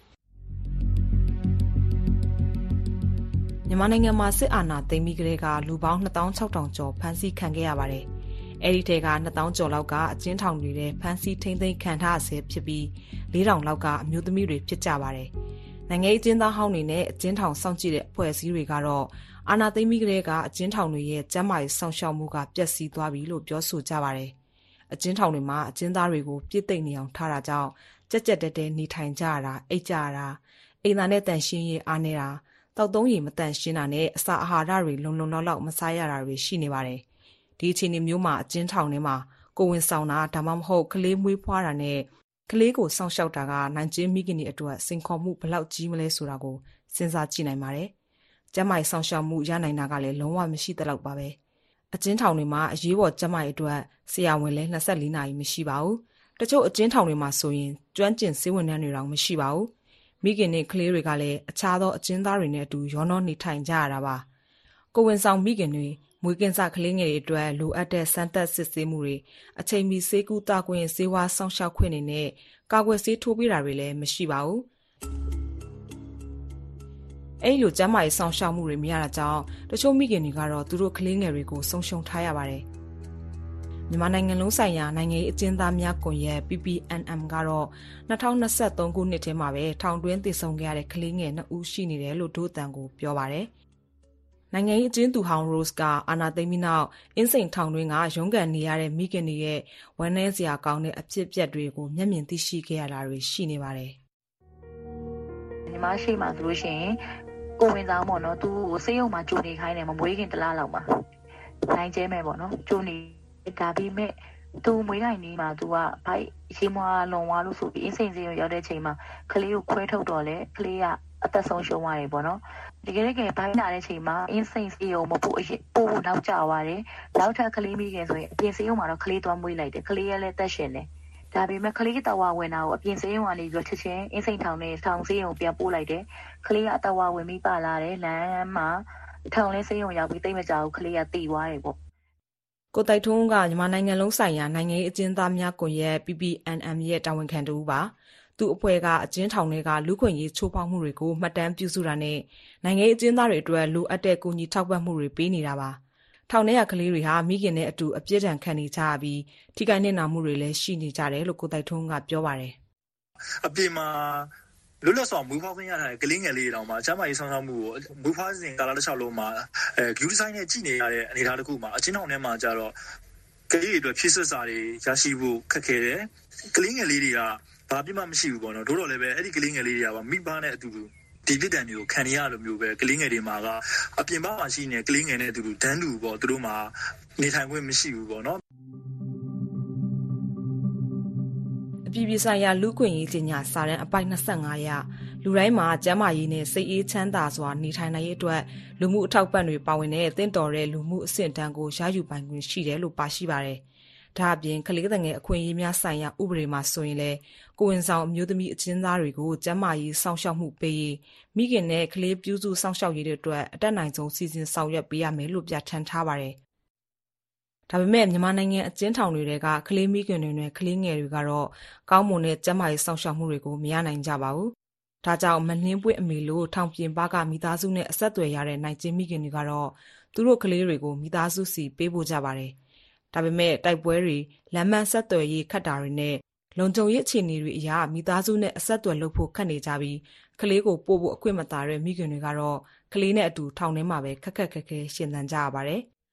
မြန်မာနိုင်ငံမှာစစ်အာဏာသိမ်းပြီးကတည်းကလူပေါင်း26,000ကျော်ဖမ်းဆီးခံခဲ့ရပါတယ်။အဲဒီထဲက2,000ကျော်လောက်ကအကျဉ်းထောင်တွေထဲဖမ်းဆီးထိန်းသိမ်းခံထားဆဲဖြစ်ပြီး4,000လောက်ကအမျိုးသမီးတွေဖြစ်ကြပါတယ်။နိုင်ငံရေးအကျဉ်းသားဟောင်းတွေနဲ့အကျဉ်းထောင်စောင့်ကြည့်တဲ့အဖွဲ့အစည်းတွေကတော့အာဏာသိမ်းပြီးကတည်းကအကျဉ်းထောင်တွေရဲ့ကျန်းမာရေးစောင့်ရှောက်မှုကပျက်စီးသွားပြီလို့ပြောဆိုကြပါတယ်။အကျဉ်းထောင်တွေမှာအကျဉ်းသားတွေကိုပြစ်သိမ်းနေအောင်ထားတာကြောင့်ကြက်ကြက်တဲတဲနေထိုင်ကြရတာအိတ်ကြရတာအိမ်သာနဲ့တန်ရှင်းရေးအားနေတာတောက်သုံးရည်မတန်ရှင်းတာနဲ့အစာအာဟာရတွေလုံလုံလောက်မစားရတာတွေရှိနေပါတယ်။ဒီအခြေအနေမျိုးမှာအကျဉ်းထောင်ထဲမှာကိုဝင်ဆောင်တာဒါမှမဟုတ်ကလေးမွေးဖွားတာနဲ့ကလေးကိုစောင့်ရှောက်တာကနိုင်ကျဉ်မိခင်တွေအတွက်စိန်ခေါ်မှုဘလောက်ကြီးမလဲဆိုတာကိုစဉ်းစားကြည့်နိုင်ပါတယ်။ကျန်းမာရေးစောင့်ရှောက်မှုရနိုင်တာကလည်းလုံးဝမရှိသလောက်ပါပဲ။အကျဉ်းထောင်တွေမှာအရေးပေါ်ကျန်းမာရေးအတွက်ဆရာဝန်လည်း24နာရီမရှိပါဘူး။တချို့အကျဉ်းထောင်တွေမှာဆိုရင်ကျွမ်းကျင်ဆေးဝန်ထမ်းတွေတောင်မရှိပါဘူး။မိခင်နဲ့ကလေးတွေကလည်းအခြားသောအကျဉ်းသားတွေနဲ့အတူရောနှောနေထိုင်ကြရတာပါ။ကိုဝင်ဆောင်မိခင်တွေမွေးကင်းစကလေးငယ်တွေအတွက်လိုအပ်တဲ့စမ်းသပ်စစ်ဆေးမှုတွေအချိန်မီဆေးကုသခွင့်ဆေးဝါးစောင့်ရှောက်ခွင့်တွေနဲ့ကာကွယ်ဆေးထိုးပေးတာတွေလည်းမရှိပါဘူး။အဲ့လိုကျန်းမာရေးစောင့်ရှောက်မှုတွေမရတာကြောင့်တချို့မိခင်တွေကတော့သူတို့ကလေးငယ်တွေကိုဆုံးရှုံးထားရပါတယ်။မြန်မာနိုင်ငံလုံးဆိုင်ရာနိုင်ငံရေးအကျဉ်းသားများကွန်ရက် PPNM ကတော့2023ခုနှစ်ထဲမှာပဲထောင်တွင်းတည်ဆုံခဲ့ရတဲ့ကလေးငယ်2ဦးရှိနေတယ်လို့ဒို့အတန်ကိုပြောပါတယ်။နိုင်ငံရေးအကျဉ်းသူဟောင်း Rose ကအာဏာသိမ်းပြီးနောက်အင်းစိန်ထောင်တွင်းကရုန်းကန်နေရတဲ့မိခင်တွေရဲ့ဝမ်းနည်းစရာကောင်းတဲ့အဖြစ်အပျက်တွေကိုမျက်မြင်သိရှိခဲ့ရတာတွေရှိနေပါတယ်။ညီမရှိမှဆိုလို့ရှိရင်ကိုဝင်ဆောင်ပေါ့နော်သူ့ကိုစေးရုံမှာကြိုနေခိုင်းတယ်မမွေးခင်တစ်လလောက်မှာနိုင်ကျဲမဲ့ပေါ့နော်ကြိုနေဒါပြီးမဲ့သူမွေးတိုင်းနေမှာသူကဘိုက်ရေမွားလွန်ဝါလို့ဆိုပြီးအင်းစိန်စေးရုံရောက်တဲ့ချိန်မှာကလေးကိုခွဲထုတ်တော့လေကလေးကအသက်ဆုံးရှုံးသွားတယ်ပေါ့နော်တကယ်ဘိုင်းလာတဲ့ချိန်မှာအင်းစိန်စေးရုံမပို့ပို့နောက်ကျသွားတယ်နောက်ထပ်ကလေးမိခင်ဆိုရင်အပြင်စေးရုံမှာတော့ကလေးသွားမွေးလိုက်တယ်ကလေးရဲ့လည်းသက်ရှင်တယ်ဒါပေမဲ့ကလေးတဝဝင်တာကိုအပြင်စေးရုံကနေပြီးချက်ချင်းအင်းစိန်ထောင်နဲ့ထောင်စေးရုံပြန်ပို့လိုက်တယ်ကလေးကအတဝဝင်ပြီးပါလာတယ်လမ်းမှာထောင်လေးစေးရုံရောက်ပြီးတိတ်မကြဘူးကလေးကတည်သွားတယ်ပေါ့ကိုတိုက်ထွန်းကမြန်မာနိုင်ငံလုံးဆိုင်ရာနိုင်ငံရေးအကျဉ်းသားများကွန်ရက် PPNM ရဲ့တာဝန်ခံတူပါသူ့အဖွဲ့ကအကျဉ်းထောင်တွေကလူခွင့်ရေးချိုးဖောက်မှုတွေကိုမှတ်တမ်းပြုစုတာနဲ့နိုင်ငံရေးအကျဉ်းသားတွေအတွက်လိုအပ်တဲ့ကူညီထောက်ပံ့မှုတွေပေးနေတာပါထောင်ထဲကကလေးတွေဟာမိခင်နဲ့အတူအပြစ်ဒဏ်ခံနေကြရပြီးထိခိုက်နစ်နာမှုတွေလည်းရှိနေကြတယ်လို့ကိုတိုက်ထွန်းကပြောပါတယ်အပြင်မှာလွတ်လပ်စွာမူဖောက်ခွင့်ရတဲ့ကလေးငယ်လေးတောင်မှအချမ်းမကြီးဆောင်ဆောင်မှုကိုမူဖောက်စဉ်ကာလတစ်လျှောက်လုံးမှာဂူဒီဇိုင်းနဲ့ကြည့်နေရတဲ့အနေအထားတစ်ခုမှာအချင်းထောင်ထဲမှာကြတော့ကလေးတွေအတွက်ဖြည့်စွက်စာတွေရရှိဖို့ခက်ခဲတယ်ကလေးငယ်လေးတွေကဘာပြမှမရှိဘူးပေါ့နော်တို့တော့လည်းပဲအဲ့ဒီကလေးငယ်လေးတွေကမိဘနဲ့အတူတူဒီပြစ်ဒဏ်တွေကိုခံရလိုမျိုးပဲကလေးငယ်တွေမှာကအပြင်ဘက်မှာရှိနေကလေးငယ်နဲ့အတူတူဒန်းတူပေါ့သူတို့မှာနေထိုင်ခွင့်မရှိဘူးပေါ့နော်အပြည်ပြည်ဆိုင်ရာလူ့ခွင့်ရေးကြေညာစာတမ်းအပိုက်25ရလူတိုင်းမှာကျန်းမာရေးနဲ့စိတ်အေးချမ်းသာစွာနေထိုင်နိုင်ရေးအတွက်လူမှုအထောက်ပံ့တွေပါဝင်တဲ့တင့်တော်တဲ့လူမှုအဆင့်အတန်းကိုရယူပိုင်ခွင့်ရှိတယ်လို့ပါရှိပါတယ်။ဒါအပြင်ကလေးငယ်အခွင့်အရေးများဆိုင်ရာဥပဒေမှာဆိုရင်လည်းကိုဝင်ဆောင်အမျိုးသမီးအကျဉ်းသားတွေကိုကျန်းမာရေးစောင့်ရှောက်မှုပေးရေးမိခင်နဲ့ကလေးပြုစုစောင့်ရှောက်ရေးတွေအတွက်အတက်နိုင်ဆုံးစီစဉ်ဆောင်ရွက်ပေးရမယ်လို့ပြဋ္ဌာန်းထားပါတယ်။ဒါပေမဲ့မြန်မာနိုင်ငံအကျဉ်းထောင်တွေကကလေးမိခင်တွေနဲ့ကလေးငယ်တွေကတော့ကောင်းမွန်တဲ့ကျန်းမာရေးစောင့်ရှောက်မှုတွေကိုမရနိုင်ကြပါဘူး။ဒါကြောင့်မနှင်းပွင့်အမေလို့ထောင်ပြင်ပကမိသားစုနဲ့အဆက်အသွယ်ရတဲ့နိုင်ကျဉ်းမိခင်တွေကတော့သူတို့ကလေးတွေကိုမိသားစုစီပေးဖို့ကြပါတယ်။ဒါပေမဲ့တိုက်ပွဲတွေလမ်းမဆက်သွယ်ရေးခတ်တာတွေနဲ့လုံခြုံရေးအခြေအနေတွေအရမိသားစုနဲ့အဆက်အသွယ်လုပ်ဖို့ခက်နေကြပြီးကလေးကိုပို့ဖို့အခွင့်မသာတဲ့မိခင်တွေကတော့ကလေးနဲ့အတူထောင်ထဲမှာပဲခက်ခဲရှင်သန်ကြရပါတယ်။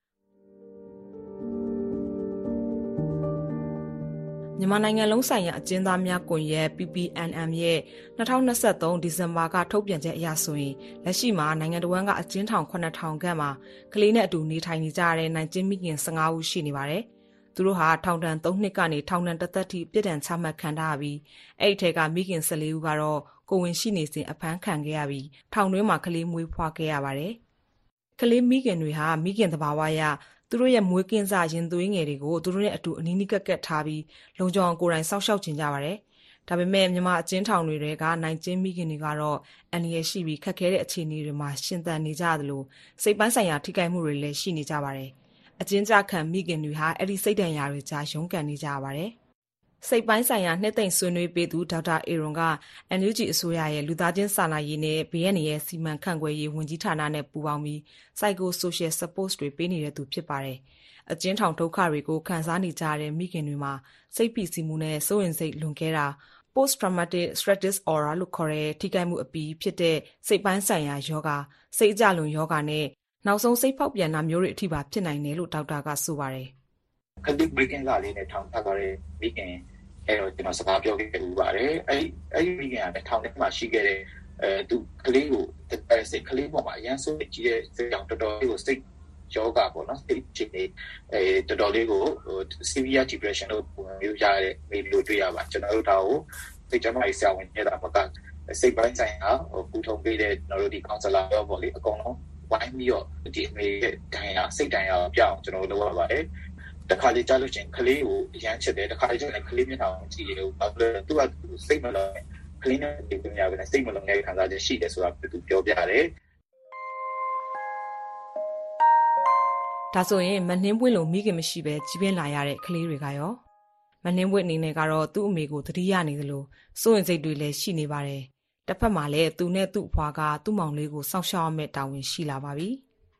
မြန်မာနိုင်ငံလုံးဆိုင်ရာအကျဉ်းသားများကွန်ရက် PPNM ရဲ့2023ဒီဇင်ဘာကထုတ်ပြန်ချက်အရဆိုရင်လက်ရှိမှာနိုင်ငံတော်ကအကျဉ်းထောင်9000ခန့်မှာကလေးနဲ့အတူနေထိုင်နေကြတဲ့နိုင်ကျဉ်းမိခင်15ဦးရှိနေပါတယ်။သူတို့ဟာထောင်ဒဏ်3နှစ်ကနေထောင်ဒဏ်တစ်သက်ထိပြစ်ဒဏ်ချမှတ်ခံထားရပြီးအဲ့ဒီထဲကမိခင်14ဦးကတော့ကိုဝင်ရှိနေစဉ်အဖမ်းခံခဲ့ရပြီးထောင်တွင်းမှာကလေးမွေးဖွားခဲ့ရပါတယ်။ကလေးမိခင်တွေဟာမိခင်တဘာဝရသူတို့ရဲ့မွေးကင်းစရင်သွေးငယ်တွေကိုသူတို့နဲ့အတူအနီးနီးကပ်ကပ်ထားပြီးလုံခြုံအောင်ကိုယ်တိုင်စောင့်ရှောက်ခြင်းကြပါတယ်။ဒါပေမဲ့မြန်မာအကျဉ်းထောင်တွေကနိုင်ကျဉ်းမိခင်တွေကတော့အန္တရာယ်ရှိပြီးခက်ခဲတဲ့အခြေအနေတွေမှာရှင်သန်နေကြသလိုစိတ်ပိုင်းဆိုင်ရာထိခိုက်မှုတွေလည်းရှိနေကြပါတယ်။အကျဉ်းချခံမိခင်တွေဟာအဲ့ဒီစိတ်ဒဏ်ရာတွေကြားရုန်းကန်နေကြရပါတယ်။စိတ်ပိုင်းဆိုင်ရာနှစ်သိမ့်ဆွေးနွေးပေးသူဒေါက်တာအေရွန်က NUG အစိုးရရဲ့လူသားချင်းစာနာရေးနဲ့ဘေးအန္တရာယ်စီမံခန့်ခွဲရေးဝန်ကြီးဌာနနဲ့ပူးပေါင်းပြီး Psycho-social support တွေပေးနေတဲ့သူဖြစ်ပါတယ်။အကျဉ်းထောင်ဒုက္ခတွေကိုခံစားနေကြတဲ့မိခင်တွေမှာစိတ်ဖိစီးမှုနဲ့စိုးရိမ်စိတ်လွန်ကဲတာ post traumatic stress disorder လို့ခေါ်တဲ့ထိခိုက်မှုအပြီးဖြစ်တဲ့စိတ်ပိုင်းဆိုင်ရာယောဂစိတ်အကြလွန်ယောဂနဲ့နောက်ဆုံးစိတ်ဖောက်ပြန်တာမျိုးတွေအထိပါဖြစ်နိုင်တယ်လို့ဒေါက်တာကဆိုပါတယ်။ကတိ breaking လာလေးနဲ့ထောင်ထပ်သွားတဲ့မိခင်အဲ့တော့ကျွန်တော်စကားပြောခဲ့လို့ပါတယ်အဲ့ဒီမိခင်ကထောင်ထဲမှာရှိခဲ့တဲ့သူကလေးကိုစိတ်ကလေးပေါ်မှာအရန်ဆိုးကြည့်တဲ့စိတ်ကြောင့်တော်တော်လေးကိုစိတ်ယောဂပေါ့နော်စိတ်ချစ်နေတော်တော်လေးကိုsevere depression လို့ပုံမျိုးရတဲ့မိလို့တွေ့ရပါကျွန်တော်တို့ဒါကိုစိတ်ကြမ်းမိုက်ဆရာဝန်ရဲ့တာမကစိတ်ပိုင်းဆိုင်ရာပူထုံပေးတဲ့ကျွန်တော်တို့ဒီ counselor ရောပေါ့လေအကုန်လုံးဝိုင်းပြီးတော့ဒီအမေရဲ့ဒဏ်ရာစိတ်ဒဏ်ရာပြောင်းကျွန်တော်တို့လုပ်ရပါတယ်တခါလေးကြားလို့ချင်းကလေးကိုအရန်ချစ်တယ်တခါလေးကျရင်ကလေးမျက်နှာကိုကြည့်လို့ဘာလို့လဲသူကစိတ်မလုံးကလေးနဲ့ဒီပညာပဲစိတ်မလုံးနဲ့ခံစားချက်ရှိတယ်ဆိုတာသူပြောပြတယ်ဒါဆိုရင်မနှင်းပွင့်လို့မိခင်မရှိပဲကြီးပြင်းလာရတဲ့ကလေးတွေကရောမနှင်းပွင့်အနေနဲ့ကတော့သူ့အမေကိုသတိရနေသလိုစိုးရင်စိတ်တွေလည်းရှိနေပါတယ်တစ်ဖက်မှာလည်းသူနဲ့သူ့အဖွားကသူ့မောင်လေးကိုစောင့်ရှောက်ရမယ့်တာဝန်ရှိလာပါပြီ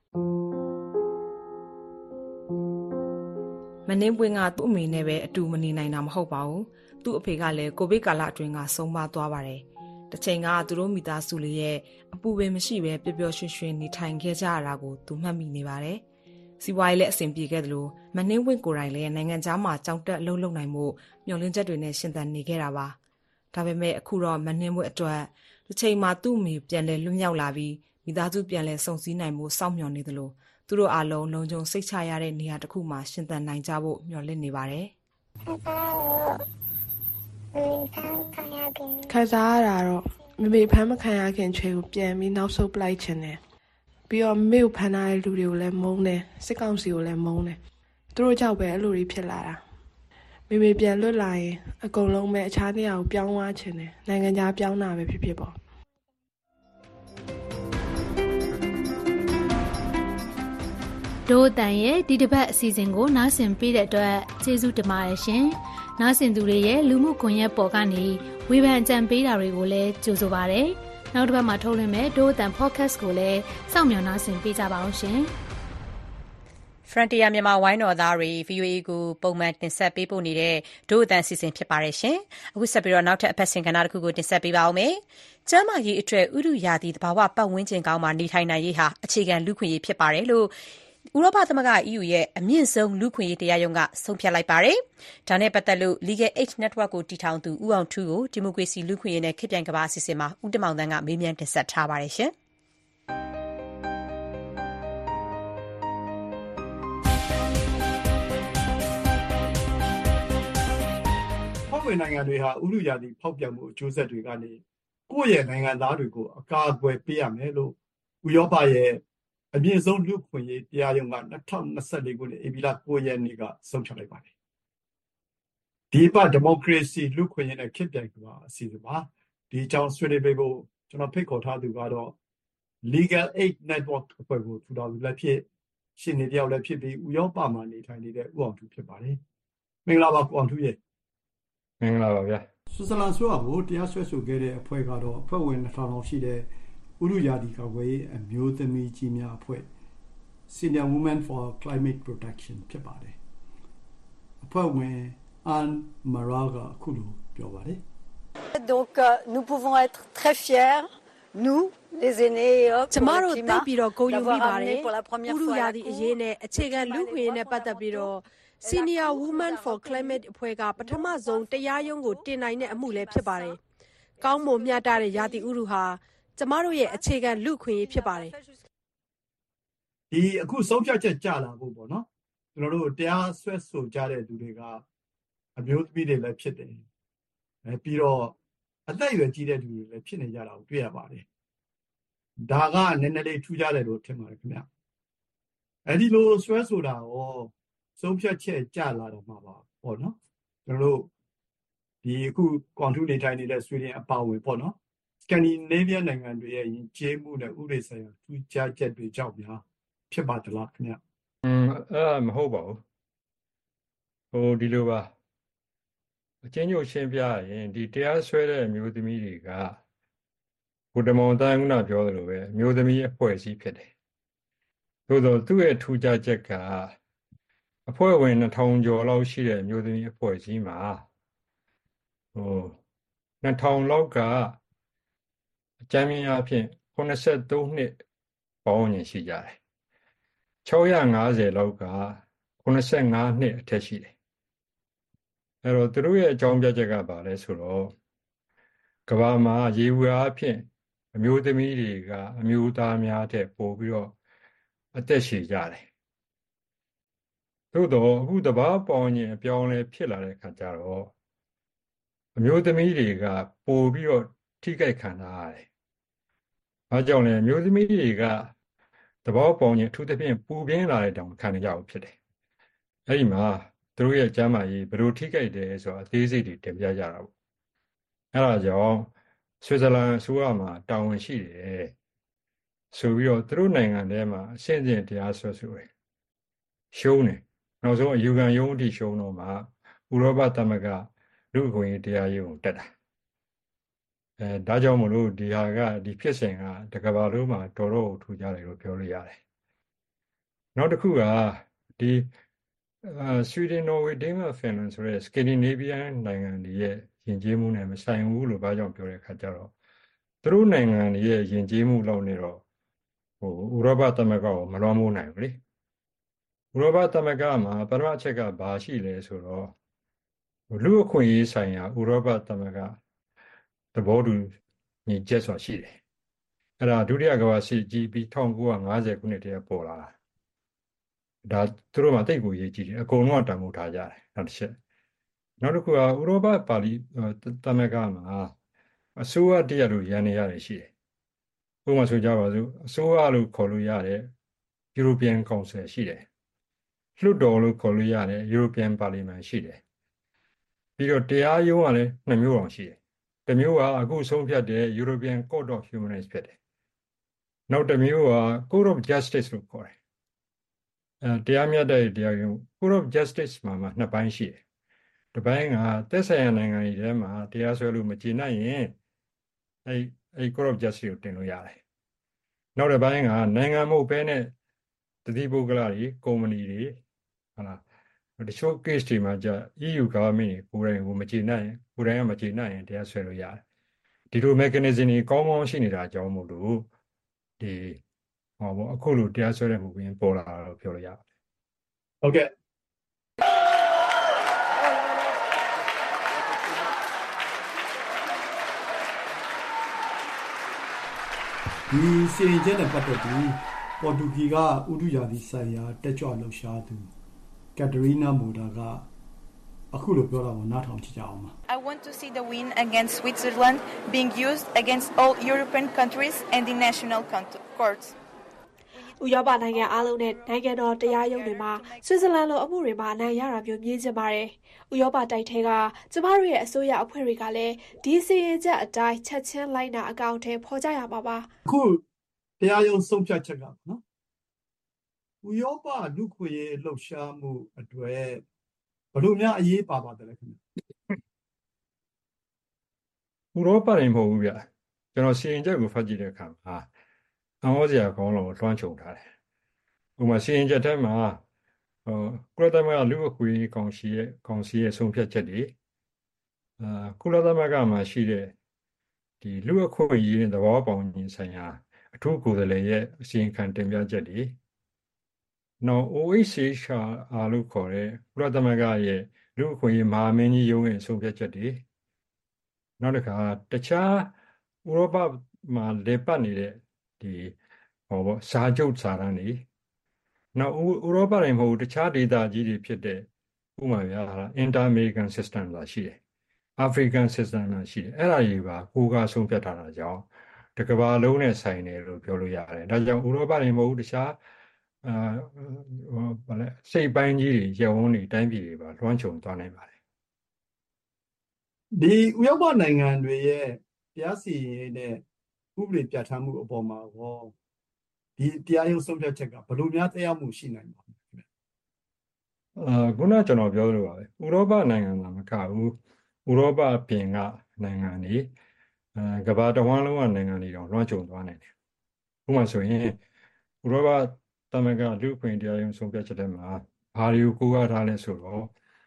မနှင်းပွင့်ကသူ့အမေနဲ့ပဲအတူမနေနိုင်တာမဟုတ်ပါဘူးသူ့အဖေကလည်းကိုဗစ်ကာလအတွင်းကဆုံးပါသွားပါတယ်တစ်ချိန်ကသူတို့မိသားစုလေးရဲ့အပူပင်မရှိဘဲပျော်ပျော်ရွှင်ရွှင်နေထိုင်ခဲ့ကြရတာကိုသူမှတ်မိနေပါတယ်။စီးပွားရေးလည်းအဆင်ပြေခဲ့တယ်လို့မနှင်းဝင့်ကိုယ်တိုင်လည်းနိုင်ငံခြားမှာကြောင်းတက်အလုပ်လုပ်နိုင်မှုမျှော်လင့်ချက်တွေနဲ့ရှင်သန်နေခဲ့တာပါ။ဒါပေမဲ့အခုတော့မနှင်းဝင့်အတွက်တစ်ချိန်မှာသူ့မိပြန်လဲလွတ်မြောက်လာပြီးမိသားစုပြန်လဲစုံစည်းနိုင်မှုစောင့်မျှော်နေတယ်လို့သူတို့အားလုံးလုံခြုံစိတ်ချရတဲ့နေရာတစ်ခုမှာရှင်သန်နိုင်ကြဖို့မျှော်လင့်နေပါတယ်။ခံစားရတာတော့မမေဖမ်းမခံရခင်ချွေကိုပြန်ပြီးနောက်ဆုတ်ပလိုက်ခြင်းတယ်ပြီးတော့မမေကိုဖမ်းထားတဲ့လူတွေကိုလည်းမုန်းတယ်စစ်ကောင်စီကိုလည်းမုန်းတယ်သူတို့ကြောင့်ပဲအဲ့လိုတွေဖြစ်လာတာမမေပြန်လွတ်လာရင်အကုန်လုံးပဲအခြားနေရာကိုပြောင်းသွားခြင်းတယ်နိုင်ငံခြားပြောင်းတာပဲဖြစ်ဖြစ်ပေါ့ဒို့အတန်ရဲ့ဒီတစ်ပတ်အစီအစဉ်ကိုနားဆင်ပေးတဲ့အတွက်ကျေးဇူးတင်ပါတယ်ရှင်။နားဆင်သူတွေရဲ့လူမှုကွန်ရက်ပေါ်ကနေဝေဖန်ကြံပေးတာတွေကိုလည်းကြိုဆိုပါရစေ။နောက်တစ်ပတ်မှာထုတ်လွှင့်မယ့်ဒို့အတန် podcast ကိုလည်းစောင့်မျှော်နားဆင်ပေးကြပါအောင်ရှင်။ Frontier မြန်မာဝိုင်းတော်သားတွေ VOA ကိုပုံမှန်တင်ဆက်ပေးပို့နေတဲ့ဒို့အတန်စီစဉ်ဖြစ်ပါတယ်ရှင်။အခုဆက်ပြီးတော့နောက်ထပ်အပတ်စဉ်ကဏ္ဍတစ်ခုကိုတင်ဆက်ပေးပါဦးမယ်။ကျန်းမာရေးအတွက်ဥတုရာသီသဘာဝပတ်ဝန်းကျင်ကောင်းမှာနေထိုင်နိုင်ရေးဟာအခြေခံလူ့ခွင့်ရေးဖြစ်ပါတယ်လို့ဥရောပသမဂ္ဂ EU ရဲ့အမြင့်ဆုံးလူ့ခွင့်ရေးတရားရုံးကဆုံးဖြတ်လိုက်ပါတယ်။ဒါနဲ့ပတ်သက်လို့ Legal Aid Network ကိုတည်ထောင်သူဦးအောင်ထူးကိုဒီမိုကရေစီလူ့ခွင့်ရေးနဲ့ခေတ်ပြိုင်ကမ္ဘာအစီအစဉ်မှာဦးတင်မောင်သန်းကမေးမြန်းတင်ဆက်ထားပါတယ်ရှင်။ဝင်နိုင်ငံတွေဟာဥတုရာသီဖောက်ပြန်မှုအကျိုးဆက်တွေကနေကိုယ့်ရဲ့နိုင်ငံသားတွေကိုအကာအကွယ်ပေးရမယ်လို့ဥရောပရဲ့အမြင့်ဆုံးလူ့ခွင့်ရေးတရားရုံးက2024ခုနှစ်ဧပြီလ9ရက်နေ့ကဆုံးဖြတ်လိုက်ပါတယ်။ဒီပတ်ဒီမိုကရေစီလူ့ခွင့်ရေးနဲ့ခေတ်ပြိုင်ကမ္ဘာအစီအစဉ်မှာဒီအကြောင်းဆွေးနွေးပေးဖို့ကျွန်တော်ဖိတ်ခေါ်ထားသူကတော့ Legal Aid Network အဖွဲ့ကိုထူထောင်သူလည်းဖြစ်ရှင်းနေတယောက်လည်းဖြစ်ပြီးဥရောပမှာနေထိုင်နေတဲ့ဦးအောင်ထူးဖြစ်ပါတယ်။မင်္ဂလာပါဦးအောင်ထူးရဲ့မင်္ဂလာပါဗျာဆွစ်ဇာလန်ဆိုကိုတရားစွဲဆိုခဲ့တဲ့အဖွဲ့ကတော့အဖွဲ့ဝင်2000လောက်ရှိတဲ့ဥတုရာသီကာကွယ်ရေးအမျိုးသမီးကြီးများအဖွဲ့ Senior Women for Climate Protection ဖြစ်ပါတယ်အဖွဲ့ဝင် Anne Maral ကအခုလိုပြောပါတယ် Donc nous pouvons être très fiers nous les aînés ကျမတို့သိပြီးတော့ဂုဏ်ယူမိပါတယ်ဥတုရာသီအရေးနဲ့အခြေခံလူ့ခွင့်ရေးနဲ့ပတ်သက်ပြီးတော့Senior Women for Climate အဖွဲ့ကပထမဆုံးတရားရုံးကိုတင်နိုင်တဲ့အမှုလည်းဖြစ်ပါတယ်။ကောင်းမွန်မျှတတဲ့ရာသီဥတုဟာကျမတို့ရဲ့အခြေခံလူ့ခွင့်ရေးဖြစ်ပါတယ်။ဒီအခုဆုံးဖြတ်ချက်ကြလာဖို့ပေါ့နော်။ကျွန်တော်တို့တရားစွဲဆိုကြတဲ့သူတွေကအမျိုးသမီးတွေလည်းဖြစ်တယ်။ပြီးတော့အသက်အရွယ်ကြီးတဲ့သူတွေလည်းဖြစ်နေကြတာကိုတွေ့ရပါတယ်။ဒါကနည်းနည်းလေးထူးခြားတယ်လို့ထင်ပါတယ်ခင်ဗျ။အဲဒီလိုစွဲဆိုတာရောဆုံးဖြတ်ချက်ကြလာတော့မှာပါပေါ့နော်ကျွန်တော်တို့ဒီအခုကွန်ထူနေထိုင်နေတဲ့ဆွီဒင်အပါအဝင်ပေါ့နော်စကန်ဒီနေဗီးယားနိုင်ငံတွေရဲ့ယဉ်ကျေးမှုနဲ့ဥပဒေဆိုင်ရာထူးခြားချက်တွေကြောင့်များဖြစ်ပါသလားခင်ဗျမဟုတ်ပါဘူးဒီလိုပါအချင်းချုပ်ရှင်းပြရင်ဒီတရားစွဲတဲ့အမျိုးသမီးတွေကဘုဒ္ဓမောင်တန်ကပြောသလိုပဲအမျိုးသမီးအဖွဲ့အစည်းဖြစ်တယ်သို့သောသူ့ရဲ့ထူးခြားချက်ကအဖွဲ့ဝင်2000ကျော်လောက်ရှိတဲ့မျိုးသမီးအဖွဲ့အစည်းမှာ2000လောက်ကအကြမ်းမြင်အဖြစ်83နှစ်ပေါင်းရင်ရှိကြတယ်650လောက်က85နှစ်အထက်ရှိတယ်အဲ့တော့သူတို့ရဲ့အကြောင်းပြချက်ကဘာလဲဆိုတော့ကမ္ဘာမှာရေဝေအားဖြင့်အမျိုးသမီးတွေကအမျိုးသားများထက်ပိုပြီးတော့အသက်ရှည်ကြတယ်သို့တော့အခုတဘာပေါင်းရင်အပြောင်းလဲဖြစ်လာတဲ့အခါကျတော့အမျိုးသမီးတွေကပိုပြီးတော့ထိခိုက်ခံစားရတယ်။ဘာကြောင့်လဲအမျိုးသမီးတွေကတဘာပေါင်းရင်အထူးသဖြင့်ပူပြင်းလာတဲ့တောင်ခံနေကြအောင်ဖြစ်တယ်။အဲဒီမှာသူတို့ရဲ့ကျန်းမာရေးဘယ်လိုထိခိုက်တယ်ဆိုတာအသေးစိတ်တွေတင်ပြကြတာပေါ့။အဲဒါကြောင့်ဆွစ်ဇာလန်အစိုးရမှာတာဝန်ရှိတယ်ဆိုပြီးတော့သူတို့နိုင်ငံထဲမှာအဆင့်ဆင့်တရားစွဲဆိုတယ်။ရှုံးတယ်နောက်ဆုံးအယူခံရုံးအထိရှုံးတော့မှဥရောပသမဂ္ဂလူ့အခွင့်အရေးတရားရုံးကိုတက်တာဒါကြောင့်မလို့ဒီဟာကဒီဖြစ်စဉ်ကတကဘာလုံးမှာတော်တော်ထူကြတယ်လို့ပြောလို့ရတယ်နောက်တစ်ခုကဒီဆွီဒင်နော်ဝေဒင်းမာဖင်လန်ဆိုတဲ့စကင်ဒီနေဗီးယားနိုင်ငံတွေရဲ့ယဉ်ကျေးမှုနဲ့မဆိုင်ဘူးလို့ဘာကြောင့်ပြောတဲ့အခါကျတော့သူတို့နိုင်ငံတွေရဲ့ယဉ်ကျေးမှုလောက်နဲ့တော့ဥရောပသမဂ္ဂကိုမလွှမ်းမိုးနိုင်ဘူးလေဥရောပသမဂ္ဂမှာပထမအချက်ကဘာရှိလဲဆိုတော့လူအခွင့်အရေးဆိုင်ရာဥရောပသမဂ္ဂသဘောတူညီချက်ဆိုတာရှိတယ်အဲ့ဒါဒုတိယကမ္ဘာစစ်ကြီးပြီး1950ခုနှစ်တည်းကပေါ်လာတာဒါသူတို့မှတိတ်ကိုရေးကြည့်တယ်အကုန်လုံးကတန်ဖိုးထားကြတယ်နောက်တစ်ချက်နောက်တစ်ခုကဥရောပပါဠိသမဂ္ဂမှာအစိုးရတရားလို့ရန်နေရတယ်ရှိတယ်ဥပမာဆိုကြပါစို့အစိုးရလို့ခေါ်လို့ရတဲ့ European Council ရှိတယ်လွှတ်တော်လို့ခေါ်လို့ရတဲ့ European Parliament ရှိတယ်ပြီးတော့တရားရုံးကလည်း2မျိုးအောင်ရှိတယ်တစ်မျိုးကအခုဆုံးဖြတ်တဲ့ European Court of Human Rights ဖြစ်တယ်နောက်တစ်မျိုးက Court of Justice လို့ခေါ်တယ်တရားမျှတတဲ့တရားရုံး Court of Justice မှာ2ပိုင်းရှိတယ်တစ်ပိုင်းကသက်ဆိုင်ရာနိုင်ငံတွေထဲမှာတရားစွဲလို့မကျေနပ်ရင်အဲ့ Court of Justice ကိုတင်လို့ရတယ်နောက်တစ်ပိုင်းကနိုင်ငံမဟုတ်ဘဲနဲ့တတိပုဂ္ဂလတွေကုမ္ပဏီတွေဟုတ်လားတချို့ case တွေမှာじゃ EU government ကိုယ်တိုင်ကိုမကျေနပ်ရင်ကိုယ်တိုင်ကမကျေနပ်ရင်တရားစွဲလို့ရတယ်ဒီလို mechanism တွေကောင်းကောင်းရှိနေတာအကြောင်းမို့လို့ဒီအခုလိုတရားစွဲတဲ့မှုပြင်ပေါ်လာလို့ပြောလို့ရတယ်ဟုတ်ကဲ့ဒီစီရင်ချက်နဲ့ပတ်သက်ပြီးပေါ်တူဂီကဥတုရာသီဆိုင်ရာတက်ကြွလှုပ်ရှားသူကက်တရီနာမိုဒါကအခုလိုပြောတာကိုနားထောင်ကြည့်ကြအောင်ပါ I want to see the win against Switzerland being used against all European countries and the national courts. ဥရောပနိုင်ငံအားလုံးနဲ့နိုင်ငံတော်တရားရုံးတွေမှာဆွစ်ဇာလန်လိုအမှုတွေမှာအနိုင်ရတာမျိုးမြင်ချင်ပါတယ်။ဥရောပတိုက်ထဲကကျမတို့ရဲ့အစိုးရအဖွဲ့တွေကလည်းဒီစီရင်ချက်အတိုင်းချက်ချင်းလိုက်နာအကောင့်ထဲပေါ်ကြရမှာပါ။အခုတရားရုံးဆုံးဖြတ်ချက်ကနော်။ဥရောပလူခွေရေးလှုပ်ရှားမှုအတွက်ဘယ်လိုများအရေးပါပါတယ်လဲခင်ဗျ။ဥရောပတွေမဟုတ်ဘူးဗျ။ကျွန်တော်စီရင်ချက်ကိုဖတ်ကြည့်တဲ့အခါမှာအော်စရာကောင်းလို့လွှမ်းခြုံထားတယ်။ဥပမာစီရင်ချက်ထဲမှာကုလသမဂ္ဂလူ့အခွင့်အရေးကောင်စီရဲ့ဆုံးဖြတ်ချက်တွေကုလသမဂ္ဂမှာရှိတဲ့ဒီလူ့အခွင့်အရေးနဲ့သဘောပေါက်ညီဆိုင်ရာအထူးကိုယ်စားလှယ်ရဲ့အစီရင်ခံတင်ပြချက်တွေနောက် OHCHR လို့ခေါ်တဲ့ကုလသမဂ္ဂရဲ့လူ့အခွင့်အရေးမဟာမင်းကြီးရုံးရဲ့ဆုံးဖြတ်ချက်တွေနောက်တစ်ခါတခြားဥရောပမှာလေပတ်နေတဲ့ဒီစာချုပ်စာတမ်းတွေနောက်ဥရောပတိုင်းမဟုတ်တခြားဒေသကြီးတွေဖြစ်တဲ့ဥပမာပြInter-American System ဆိုတာရှိတယ် African System ဆိုတာရှိတယ်အဲ့ဒါကြီးပါကိုယ်ကဆုံးဖြတ်ထားတာကြောင့်တကဘာလုံးနဲ့ဆိုင်တယ်လို့ပြောလို့ရတယ်ဒါကြောင့်ဥရောပတိုင်းမဟုတ်တခြားဘာလဲစိတ်ပိုင်းကြီးတွေရုံးတွေတိုင်းပြည်တွေပါလွှမ်းခြုံသွားနိုင်ပါတယ်ဒီဥရောပနိုင်ငံတွေရဲ့တရားစီရင်တဲ့ဥပဒေပြဋ္ဌာန်းမှုအပေါ်မှာရောဒီတရားရုံးဆုံးဖြတ်ချက်ကဘယ်လိုများသက်ရောက်မှုရှိနိုင်ပါ့မလဲခုနကျွန်တော်ပြောလို့ပါပဲဥရောပနိုင်ငံကမကဘူးဥရောပအပြင်ကနိုင်ငံတွေကမ္ဘာတစ်ဝန်းလုံးကနိုင်ငံတွေတော့လွှမ်းခြုံသွားနိုင်တယ်ဥပမာဆိုရင်ဥရောပသမဂ္ဂလူ့အခွင့်အရေးတရားရုံးဆုံးဖြတ်ချက်ထဲမှာဘာတွေကိုကိုးကားထားလဲဆိုတော့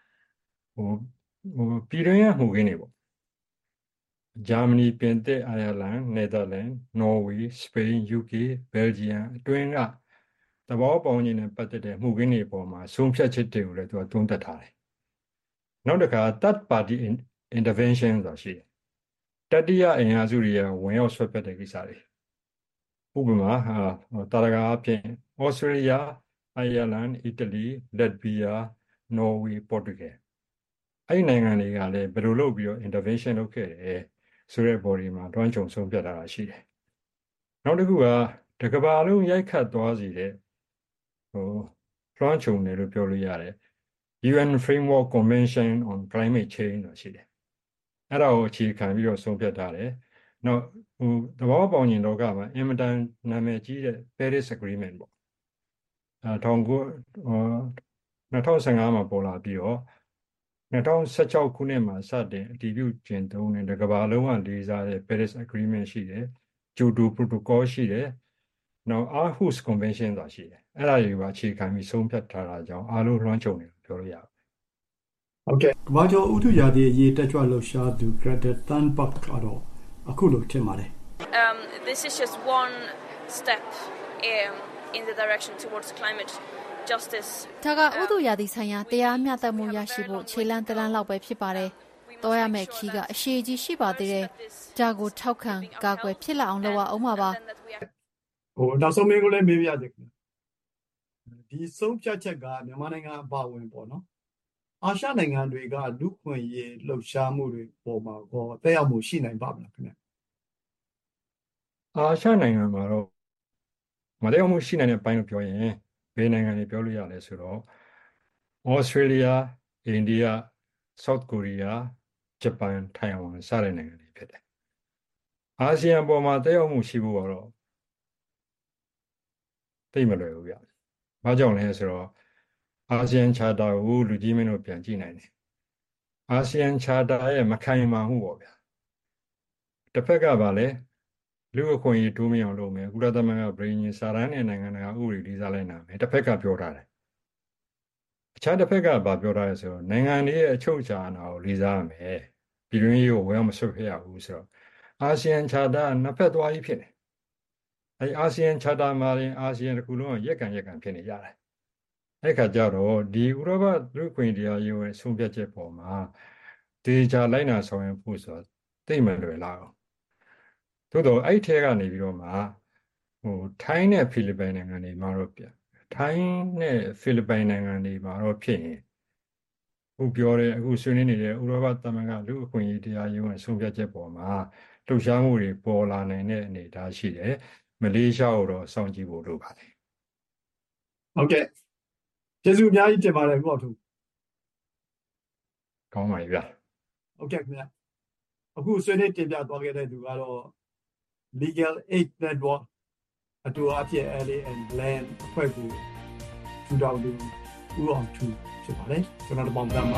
ပြည်တွင်းရမှုခင်းတွေပေါ့ဂျာမနီပြင်သစ်အိုင်ယာလန်နယ်သာလန်နော်ဝေစပိန် UK ဘယ်လ်ဂျီယံအတွင်းကသဘောပေါက်ညီနဲ့ပတ်သက်တဲ့မှုခင်းတွေပေါ်မှာဆုံးဖြတ်ချက်တွေကိုလည်းသူကသုံးသပ်ထားတယ်နောက်တစ်ခါ third party intervention ဆိုတာရှိတယ်တတိယအင်အားစုတွေဝင်ရောက်ဆွဲဖက်တဲ့ကိစ္စတွေဥပမာတာရကအပြင်ဩစတြေးလျအိုင်ယာလန်အီတလီလက်ဗီးယားနော်ဝေပေါ်တူဂယ်အဲ့နိုင်ငံတွေကလည်းဘယ်လိုလုပ်ပြီးတော့ intervention လုပ်ခဲ့တယ်ဆိုတဲ့ body မှာတွန်းချုံဆုံးဖြတ်တာရှိတယ်နောက်တစ်ခုကတကဘာလုံးရိုက်ခတ်သွားစေတဲ့တွန်းချုံတယ်လို့ပြောလို့ရတယ် UN Framework Convention on Climate Change လို့ရှိတယ်အဲ့ဒါကိုအခြေခံပြီးတော့ဆုံးဖြတ်ထားတယ်နောက်သဘောပေါက်ညီလောကမှာအင်မတန်နာမည်ကြီးတဲ့ Paris Agreement ပေါ့2015မှာပေါ်လာပြီးတော့2016ခုနှစ်မှာစတင်အတည်ပြုကျင့်သုံးတဲ့ကမ္ဘာလုံးကလေးစားတဲ့ Paris Agreement ရှိတယ်။ Kyoto Protocol ရှိတယ်။နောက် Aarhus Convention ဆိုတာရှိတယ်။အဲ့ဒါတွေကအခြေခံပြီးဆုံးဖြတ်ထားတာကြောင့်အားလုံးလွှမ်းခြုံတယ်လို့ပြောလို့ရတယ်။ဟုတ်ကဲ့။ကမ္ဘာကျော်ဥတုရာသီအရေးတက်ကြွလှုပ်ရှားသူ Greta Thunberg ကတော့အခုလိုထင်ပါတယ်။ This is just one step in the direction towards climate justice. ဒါကဥတုရာသီဆိုင်ရာတရားမျှတမှုရရှိဖို့ခြေလှမ်းတစ်လမ်းလောက်ပဲဖြစ်ပါတယ်။တောရမယ့်ခီးကအရှိကြီးရှိပါသေးတယ်။ဒါကိုထောက်ခံကာကွယ်ဖြစ်လာအောင်လုပ်ရအောင်ပါပါ။နောက်ဆုံးမေးခွန်းလေးမေးပြရစေခင်ဗျ။ဒီဆုံးဖြတ်ချက်ကမြန်မာနိုင်ငံအပါအဝင်ပေါ့နော်။အာရှနိုင်ငံတွေကလူ့ခွင့်ရေးလှုပ်ရှားမှုတွေပေါ်မှာသက်ရောက်မှုရှိနိုင်ပါမလားခင်ဗျ။အာရှနိုင်ငံမှာတော့မသက်ရောက်မှုရှိနိုင်တဲ့ပိုင်းလို့ပြောရင်ဘယ်နိုင်ငံတွေပြောလို့ရလဲဆိုတော့ဩစတြေးလျ၊အိန္ဒိယ၊ဆောက်ကိုရီးယား၊ဂျပန်၊ထိုင်ဝမ်စတဲ့နိုင်ငံတွေဖြစ်တယ်။အာဆီယံပေါ်မှာသက်ရောက်မှုရှိဖို့ကတော့သိမလွယ်ဘူးဗျ။ဘာကြောင့်လဲဆိုတော့အာဆီယံချာတာကိုလူကြီးမင်းတို့ပြန်ကြည့်နိုင်တယ်။အာဆီယံချာတာရဲ့မခိုင်မာမှုပေါ့ဗျာ။တစ်ဖက်ကပါလဲလူအခွင့်အရေးတိုးမြင့်အောင်လုပ်မယ်ကုလသမဂ္ဂပြည်ညင်စာတမ်းနဲ့နိုင်ငံတကာဥပဒေလေးစားလိုက်နာမယ်တစ်ဖက်ကပြောထားတယ်အခြားတစ်ဖက်ကဗာပြောထားတယ်ဆိုတော့နိုင်ငံတွေရဲ့အချုပ်အခြာအာဏာကိုလေးစားရမယ်ပြည်တွင်းရေးကိုဝယ်မဆွတ်ဖက်ရဘူးဆိုတော့အာဆီယံချာတာနှစ်ဖက်သွားကြီးဖြစ်နေအဲအာဆီယံချာတာမှာရင်အာဆီယံတစ်ခုလုံးရက်ကန်ဖြစ်နေရတယ်အဲ့ခါကျတော့ဒီဥရောပလူ့အခွင့်အရေးတရားရေးရဲ့ဆုံးဖြတ်ချက်ပေါ်မှာဒေချာလိုက်နာဆောင်ရွက်ဖို့ဆိုတော့သိမလွယ်လားသို့တော့အဲ့ထဲကနေပြီးတော့မှထိုင်းနဲ့ဖိလစ်ပိုင်နိုင်ငံတွေမှာတော့ထိုင်းနဲ့ဖိလစ်ပိုင်နိုင်ငံတွေမှာတော့ဖြစ်ရင်အခုပြောတဲ့အခုဆွေးနွေးနေတဲ့ဥရောပသမဂ္ဂလူ့အခွင့်အရေးတရားရုံးရဲ့ဆုံးဖြတ်ချက်ပေါ်မှာလှုပ်ရှားမှုတွေပေါ်လာနိုင်တဲ့အနေအထားရှိတယ်မလေးရှားကိုတော့စောင့်ကြည့်ဖို့လိုပါတယ်ဟုတ်ကဲ့ကျေးဇူးအများကြီးတင်ပါတယ်ကိုအောင်ထူးကောင်းပါပြီဗျာဟုတ်ကဲ့ခင်ဗျအခုဆွေးနွေးတင်ပြသွားခဲ့တဲ့သူကတော့ Legal Aid Network အတူအဖြစ် LA and Land အဖွဲ့ကိုထူထောင်သူဦးအောင်ထူးဖြစ်ပါတယ်ကျွန်တော်တို့ပေါင်းသားပါ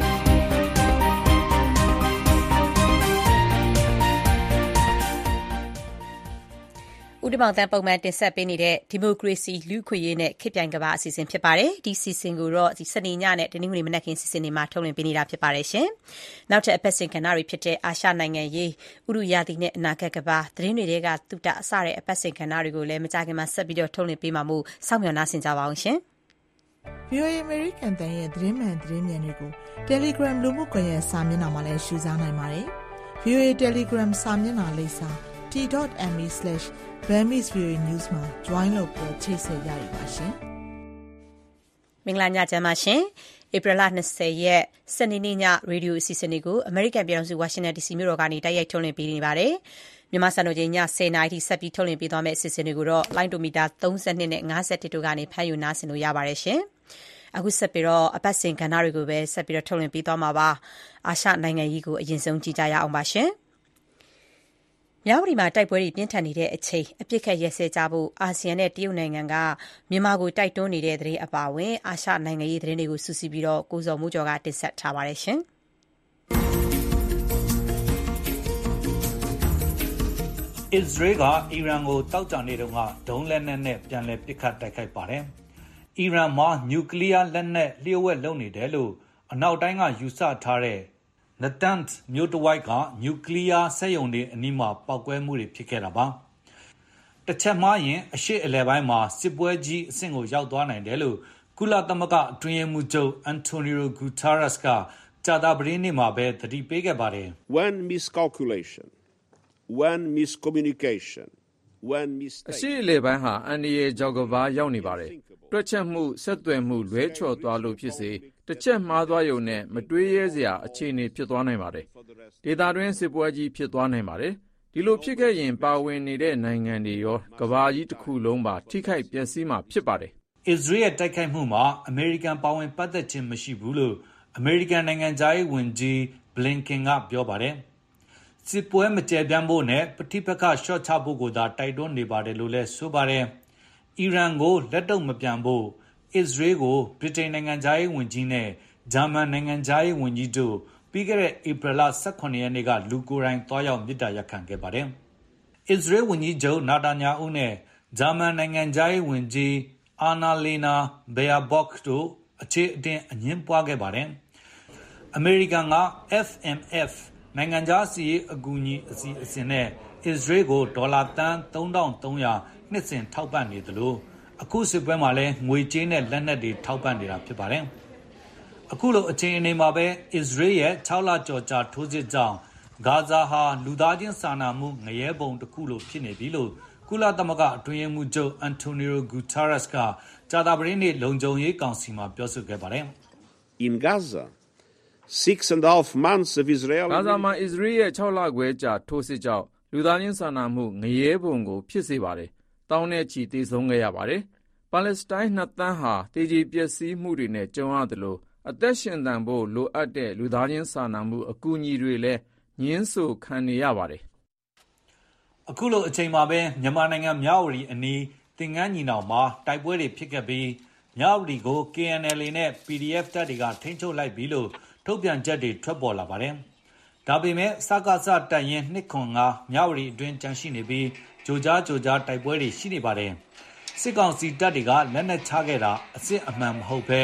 ဦးတမောင်တန်းပုံမှန်တင်ဆက်ပေးနေတဲ့ဒီမိုကရေစီလူ့အခွင့်အရေးနဲ့ခေတ်ပြိုင်ကမ္ဘာအစီအစဉ်ဖြစ်ပါတယ်။ဒီစီစဉ်ကိုတော့စနေညနဲ့တနင်္ဂနွေမနက်ခင်းစီစဉ်တွေမှာထုတ်လွှင့်ပေးနေတာဖြစ်ပါတယ်ရှင်။နောက်ထပ်အပတ်စဉ်ကဏ္ဍတွေဖြစ်တဲ့အာရှနိုင်ငံရေးဥတုရာသီနဲ့အနာဂတ်ကမ္ဘာသတင်းတွေကသုတအစတဲ့အပတ်စဉ်ကဏ္ဍတွေကိုလည်းမကြာခင်မှာဆက်ပြီးတော့ထုတ်လွှင့်ပေးမှာမို့စောင့်မျှော်နှားဆင်ကြပါအောင်ရှင်။ VOA American တန်ရဲ့သတင်းမှန်သတင်းမြန်တွေကို Telegram လူမှုကွန်ရက်စာမျက်နှာမှာလည်းရှုစားနိုင်ပါတယ်။ VOA Telegram စာမျက်နှာလိပ်စာt.me/Burmese VOA News မှာ join လုပ်ပြီးချိတ်ဆက်ရရပါရှင်။မင်္ဂလာညချမ်းပါရှင်။ဧပြီလ20ရက်စနေနေ့ညရေဒီယိုအစီအစဉ်လေးကိုအမေရိကန်ပြည်ထောင်စုဝါရှင်တန် DC မြို့တော်ကနေတိုက်ရိုက်ထုတ်လွှင့်ပေးနေပါတယ်။မြန်မာစံတော်ချိန်ည10:00နာရီထိဆက်ပြီးထုတ်လွှင့်ပေးသွားမယ့်အစီအစဉ်တွေကိုတော့လိုင်းဒိုမီတာ32နဲ့51တို့ကနေဖမ်းယူနားဆင်လို့ရပါတယ်ရှင်။အခုဆက်ပြီးတော့အပတ်စဉ်ကဏ္ဍတွေကိုပဲဆက်ပြီးတော့ထုတ်လွှင့်ပေးသွားမှာပါ။အာရှနိုင်ငံရေးကိုအရင်ဆုံးကြည့်ကြရအောင်ပါရှင်။မြဝတီမှာတိုက်ပွဲတွေပြင်းထန်နေတဲ့အချိန်အပစ်ခတ်ရပ်စဲကြဖို့အာဆီယံနဲ့တရုတ်နိုင်ငံကမြန်မာကိုတိုက်တွန်းနေတဲ့သတင်းအပါအဝင်အာရှနိုင်ငံရေးသတင်းတွေကိုစုစည်းပြီးတော့ကိုဇော်မိုးကျော်ကတင်ဆက်ထားပါတယ်ရှင်။အစ္စရေးကအီရန်ကိုတောက်ကြနေတုန်းကဒုံးလက်နက်နဲ့ပြန်လည်ပစ်ခတ်တိုက်ခိုက်ပါတယ်။အီရန်မှာနျူကလ িয়ার လက်နက်လျှို့ဝှက်လုပ်နေတယ်လို့အနောက်တိုင်းကယူဆထားတဲ့နတန်စ်မြို့တစ်ဝိုက်ကနျူကလ িয়ার စက်ရုံတွေအနီးမှာပောက်ကွဲမှုတွေဖြစ်ခဲ့တာပါ။တစ်ချက်မှားရင်အရှေ့အလယ်ပိုင်းမှာစစ်ပွဲကြီးအဆင့်ကိုရောက်သွားနိုင်တယ်လို့ကုလသမဂ္ဂအတွင်းရေးမှူးချုပ်အန်တိုနီယိုဂူတာရက်စ်ကကြာသပတေးနေ့မှာပဲသတိပေးခဲ့ပါတယ်။ One miscalculation, one miscommunication, one mistake အရှေ့အလယ်ပိုင်းဟာအန္တရာယ်ကြောက်ကဘာရောက်နေပါတယ်။တွက်ချက်မှုဆက်သွယ်မှုလွဲချော်သွားလို့ဖြစ်စေတစ်ချက်မှားသွားရုံနဲ့မတွေးရဲစရာအခြေအနေဖြစ်သွားနိုင်ပါတယ်။ဒေသတွင်းစစ်ပွဲကြီးဖြစ်သွားနိုင်ပါတယ်။ဒီလိုဖြစ်ခဲ့ရင်ပါဝင်နေတဲ့နိုင်ငံတွေရောကမ္ဘာကြီးတစ်ခုလုံးပါထိခိုက်ပျက်စီးမှာဖြစ်ပါတယ်။အစ္စရေးရဲ့တိုက်ခိုက်မှုမှာအမေရိကန်ပါဝင်ပတ်သက်ခြင်းမရှိဘူးလို့အမေရိကန်နိုင်ငံသားရေးဝန်ကြီးဘလင်ကင်ကပြောပါတယ်။စစ်ပွဲမကျေပြန့်ဖို့နဲ့ပဋိပက္ခလျှော့ချဖို့ကိုသာတိုက်တွန်းနေပါတယ်လို့လည်းဆိုပါတယ်။အီရန်ကိုလက်တော့မပြန်ဖို့အစ္စရေးကိုဗြိတိန်နိုင်ငံသားရေးဝန်ကြီးနဲ့ဂျာမန်နိုင်ငံသားရေးဝန်ကြီးတို့ပြီးခဲ့တဲ့ဧပြီလ18ရက်နေ့ကလူကိုယ်တိုင်တွားရောက်မြစ်တာရက်ခံခဲ့ပါတယ်။အစ္စရေးဝန်ကြီးချုပ်နာတာညာဦးနဲ့ဂျာမန်နိုင်ငံသားရေးဝန်ကြီးအာနာလေနာဘယ်ယာဘော့ခ်တို့အခြေအတင်အငင်းပွားခဲ့ပါတယ်။ အမေရိကန်က FMF နိုင်ငံသားစီရေးအကူအညီအစီအစဉ်နဲ့အအစ္စရေးကိုဒေါ်လာသန်း3300နှစ်စဉ်ထောက်ပံ့နေတယ်လို့အခုစစ်ပွဲမှာလည်းငွေကြေးနဲ့လက်နက်တွေထောက်ပံ့နေတာဖြစ်ပါတယ်။အခုလိုအခြေအနေမှာပဲအစ္စရေးရဲ့6လကျော်ကြာထိုးစစ်ကြောင့်ဂါဇာဟာလူသားချင်းစာနာမှုငရဲပုံတစ်ခုလိုဖြစ်နေပြီလို့ကုလသမဂ္ဂအတွင်းရေးမှူးချုပ်အန်တိုနီယိုဂူတာရက်စ်ကကြာသပတေးနေ့လုံခြုံရေးကောင်စီမှာပြောဆိုခဲ့ပါတယ်။ In Gaza 6.5 months of Israel ဂါဇာမှာအစ္စရေးရဲ့6လခွဲကြာထိုးစစ်ကြောင့်လူသားချင်းစာနာမှုငရဲပုံကိုဖြစ်စေပါတယ်။တောင်းနဲ့ချီသေဆုံးခဲ့ရပါတယ်။ပါလက်စတိုင်း2 သန်းဟာတေကြီးပျက်စီးမှုတွေနဲ့ကြုံရတယ်လို့အသက်ရှင်သန်ဖို့လိုအပ်တဲ့လူသားချင်းစာနာမှုအကူအညီတွေလည်းညှင်းဆိုခံနေရပါတယ်။အခုလိုအချိန်မှာပဲမြန်မာနိုင်ငံမြဝတီအနီးသင်္ကန်းညီနောင်မှာတိုက်ပွဲတွေဖြစ်ခဲ့ပြီးမြဝတီကို KNLA နဲ့ PDF တပ်တွေကထိန်းချုပ်လိုက်ပြီလို့ထုတ်ပြန်ချက်တွေထွက်ပေါ်လာပါတယ်။ဒါပေမဲ့စကစတပ်ရင်း205မြဝတီအတွင်းကြန့်ရှိနေပြီးကြိုကြားတိုက်ပွဲတွေရှိနေပါတယ်။စစ်ကောင်စီတပ်တွေကလက်နက်ချခဲ့တာအစစ်အမှန်မဟုတ်ဘဲ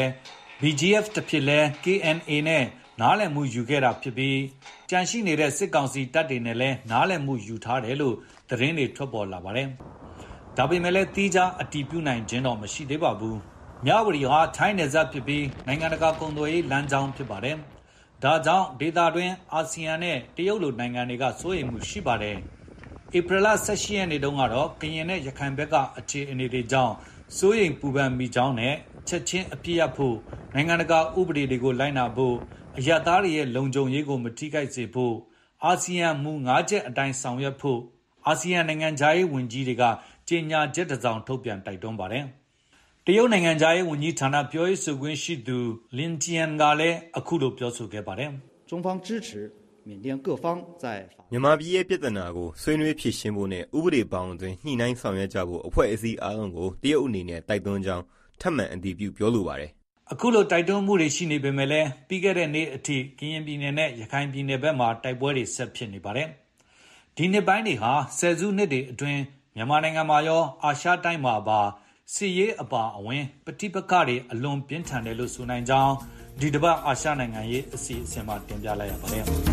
BGF တစ်ဖြစ်လဲ KNA နဲ့နားလည်မှုယူခဲ့တာဖြစ်ပြီးကြန့်ရှိနေတဲ့စစ်ကောင်စီတပ်တွေနဲ့လည်းနားလည်မှုယူထားတယ်လို့သတင်းတွေထွက်ပေါ်လာပါတယ်။ဒါပေမဲ့လည်းတီးခြားအတည်ပြုနိုင်ခြင်းတော့မရှိသေးပါဘူး။မြဝတီဟာထိုင်းနယ်စပ်ဖြစ်ပြီးနိုင်ငံတကာကုန်သွယ်ရေးလမ်းကြောင်းဖြစ်ပါတယ်။ဒါကြောင့်ဒေသတွင်းအာဆီယံနဲ့တရုတ်လိုနိုင်ငံတွေကစိုးရိမ်မှုရှိပါတယ်။ဧပြီလ18ရက်နေ့တုန်းကတော့ကရင်နဲ့ရခိုင်ဘက်ကအခြေအနေတွေကြောင့်စိုးရိမ်ပူပန်မိကြောင်းနဲ့ချက်ချင်းအပြစ်ရဖို့နိုင်ငံတကာဥပဒေတွေကိုလိုက်နာဖို့အရပ်သားတွေရဲ့လုံခြုံရေးကိုမထိခိုက်စေဖို့အာဆီယံမူ9ချက်အတိုင်းဆောင်ရွက်ဖို့အာဆီယံနိုင်ငံခြားရေးဝန်ကြီးတွေကကြေညာချက်တစ်စောင်ထုတ်ပြန်တိုက်တွန်းပါတယ်။တရုတ်နိုင်ငံခြားရေးဝန်ကြီးဌာနပြောရေးဆိုခွင့်ရှိသူလင်ဂျီယန်ကလည်းအခုလိုပြောဆိုခဲ့ပါတယ်။中方支持缅甸各方在မြန်မာပြည်ရဲ့ပြဿနာကိုဆွေးနွေးဖြေရှင်းဖို့နဲ့ဥပဒေပေါင်းအတွင်းညှိနှိုင်းဆောင်ရွက်ကြဖို့အဖွဲ့အစည်းအားလုံးကိုတရုတ်အနေနဲ့တိုက်တွန်းကြောင်းထပ်မံအတည်ပြုပြောလိုပါတယ်။အခုလိုတိုက်တွန်းမှုတွေရှိနေပေမဲ့လည်းပြီးခဲ့တဲ့နေ့အထိကရင်ပြည်နယ်နဲ့ရခိုင်ပြည်နယ်ဘက်မှာတိုက်ပွဲတွေဆက်ဖြစ်နေပါတယ်။ဒီနှစ်ပိုင်းတွေဟာဆယ်စုနှစ်တွေအတွင်းမြန်မာနိုင်ငံမှာရောအာရှတိုင်းမှာပါစစ်ရေးအပါအဝင်ပဋိပက္ခတွေအလွန်ပြင်းထန်တယ်လို့ဆိုနိုင်ကြောင်းဒီတစ်ပတ်အာရှနိုင်ငံရေးအစီအစဉ်မှာတင်ပြလိုက်ရပါတယ်။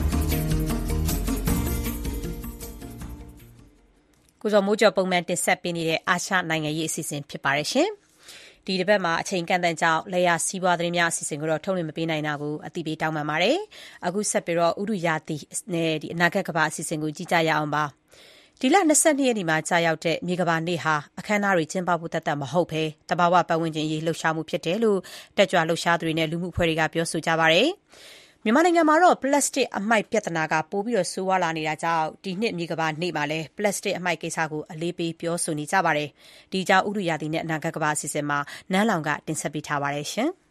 ကိုဇော်မိုးကျော်ပုံမှန်တင်ဆက်ပေးနေတဲ့အာရှနိုင်ငံရေးအစီအစဉ်ဖြစ်ပါတယ်ရှင်။ဒီတစ်ပတ်မှာအချိန်ကန့်သတ်ကြောင့်လေယာစီးပွားသတင်းများအစီအစဉ်ကိုတော့ထုတ်လွှင့်မပေးနိုင်တာကိုအသိပေးတောင်းပန်ပါတယ်။အခုဆက်ပြီးတော့ဥဒုရာသီနဲ့အနာဂတ်ကမ္ဘာအစီအစဉ်ကိုကြည့်ကြရအောင်ပါ။ဒီလ22ရက်နေ့မှာကြာရောက်တဲ့မြေကမ္ဘာနေ့ဟာအခမ်းအနားတွေကျင်းပဖို့သက်သက်မဟုတ်ဘဲတဘာဝပတ်ဝန်းကျင်ရေးလှုပ်ရှားမှုဖြစ်တယ်လို့တက်ကြွလှုပ်ရှားသူတွေနဲ့လူမှုအဖွဲ့တွေကပြောဆိုကြပါတယ်။မြန်မာနိုင်ငံမှာတော့ပလတ်စတစ်အမှိုက်ပြဿနာကပိုပြီးဆိုးဝါးလာနေတာကြောင့်ဒီနှစ်မြေကမ္ဘာနေ့မှာလည်းပလတ်စတစ်အမှိုက်ကိစ္စကိုအလေးပေးပြောဆိုနေကြပါတယ်။ဒီကြောင့်ဥဒုရာသီနဲ့အနာဂတ်ကမ္ဘာအစီအစဉ်မှာနန်းလောင်ကတင်ဆက်ပေးထားပါတယ်ရှင်။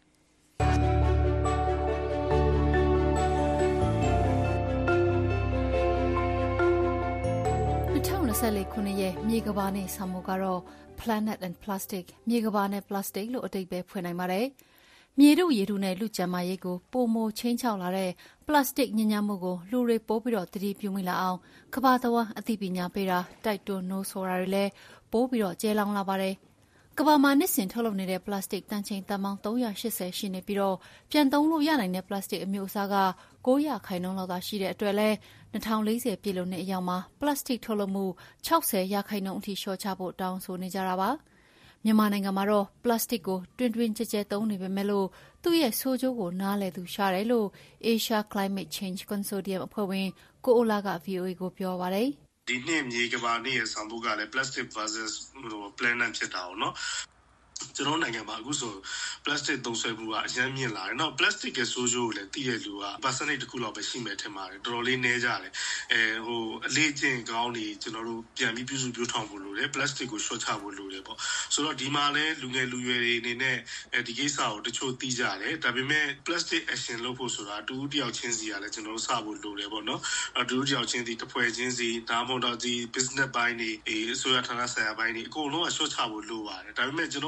2024ခုနှစ်ရဲ့မြေကမ္ဘာနေ့ဆောင်မှုကတော့ Planet and Plastic မြေကမ္ဘာနဲ့ Plastic လို့အဓိပ္ပာယ်ဖွင့်နိုင်ပါတယ်။မြေတို့ရေတို့နဲ့လူကျန်းမာရေးကိုပိုမိုချင်းချောက်လာတဲ့ပလတ်စတစ်ညစ်ညမ်းမှုကိုလူတွေပိုပြီးသတိပြုမိလာအောင်ကမ္ဘာတဝန်းအသိပညာပေးတာတိုက်တွန်းနှိုးဆော်တာတွေလည်းပိုပြီးကျယ်လောင်လာပါတယ်။ကမ္ဘာမှာနှစ်စဉ်ထုတ်လုပ်နေတဲ့ပလတ်စတစ်တန်ချိန်တန်ပေါင်း380ရှိနေပြီးပြန်သုံးလို့ရနိုင်တဲ့ပလတ်စတစ်အမျိုးအစားက9%လောက်သာရှိတဲ့အတွက်လည်း2040ပြည့်လို့နှစ်အရောက်မှာပလတ်စတစ်ထုတ်လုပ်မှု60%အထိလျှော့ချဖို့တောင်းဆိုနေကြတာပါ။မြန်မာနိုင်ငံမှာတော့ပလတ်စတစ်ကိုတွင်တွင်ကျဲကျဲသုံးနေပေမဲ့လို့သူ့ရဲ့ဆိုးကျိုးကိုနားလည်သူရှားတယ်လို့ Asia Climate Change Consortium အဖွဲ့ဝင်ကိုအိုလာက VOA ကိုပြောပါတယ်။ဒီနှစ်မြေကမ္ဘာနေ့ရဲ့ဆောင်ပုဒ်ကလည်း Plastic versus Planet ဖြစ်တာပေါ့နော်။ကျွန်တော်နိုင်ငံမှာအခုဆို plastic သုံးစွဲမှုကအများမြင့်လာတယ်เนาะ plastic ရဲ့ဆိုးကျိုးကိုလည်းသိရလူက percentage တစ်ခုလောက်ပဲရှိမယ်ထင်ပါတယ်တော်တော်လေးနည်းကြတယ်အလေးကျင့်ကောင်းနေကျွန်တော်တို့ပြန်ပြီးပြုစုပြောထောင်ဖို့လိုတယ် plastic ကို short ချဖို့လိုတယ်ပေါ့ဆိုတော့ဒီမှာလည်းလူငယ်လူရွယ်တွေအနေနဲ့ဒီကိစ္စကိုတချို့သိကြတယ်ဒါပေမဲ့ plastic action လုပ်ဖို့ဆိုတာတူတူတယောက်ချင်းစီကလည်းကျွန်တော်တို့စဖို့လိုတယ်ပေါ့နော်တူတူတယောက်ချင်းစီတစ်ဖွဲ့ချင်းစီဒါမှမဟုတ်ဒီ business ဘိုင်းတွေအစိုးရဌာနဆိုင်ရာဘိုင်းတွေအကုန်လုံးက short ချဖို့လိုပါတယ်ဒါပေမဲ့ကျွန်တော်ဒီမှာ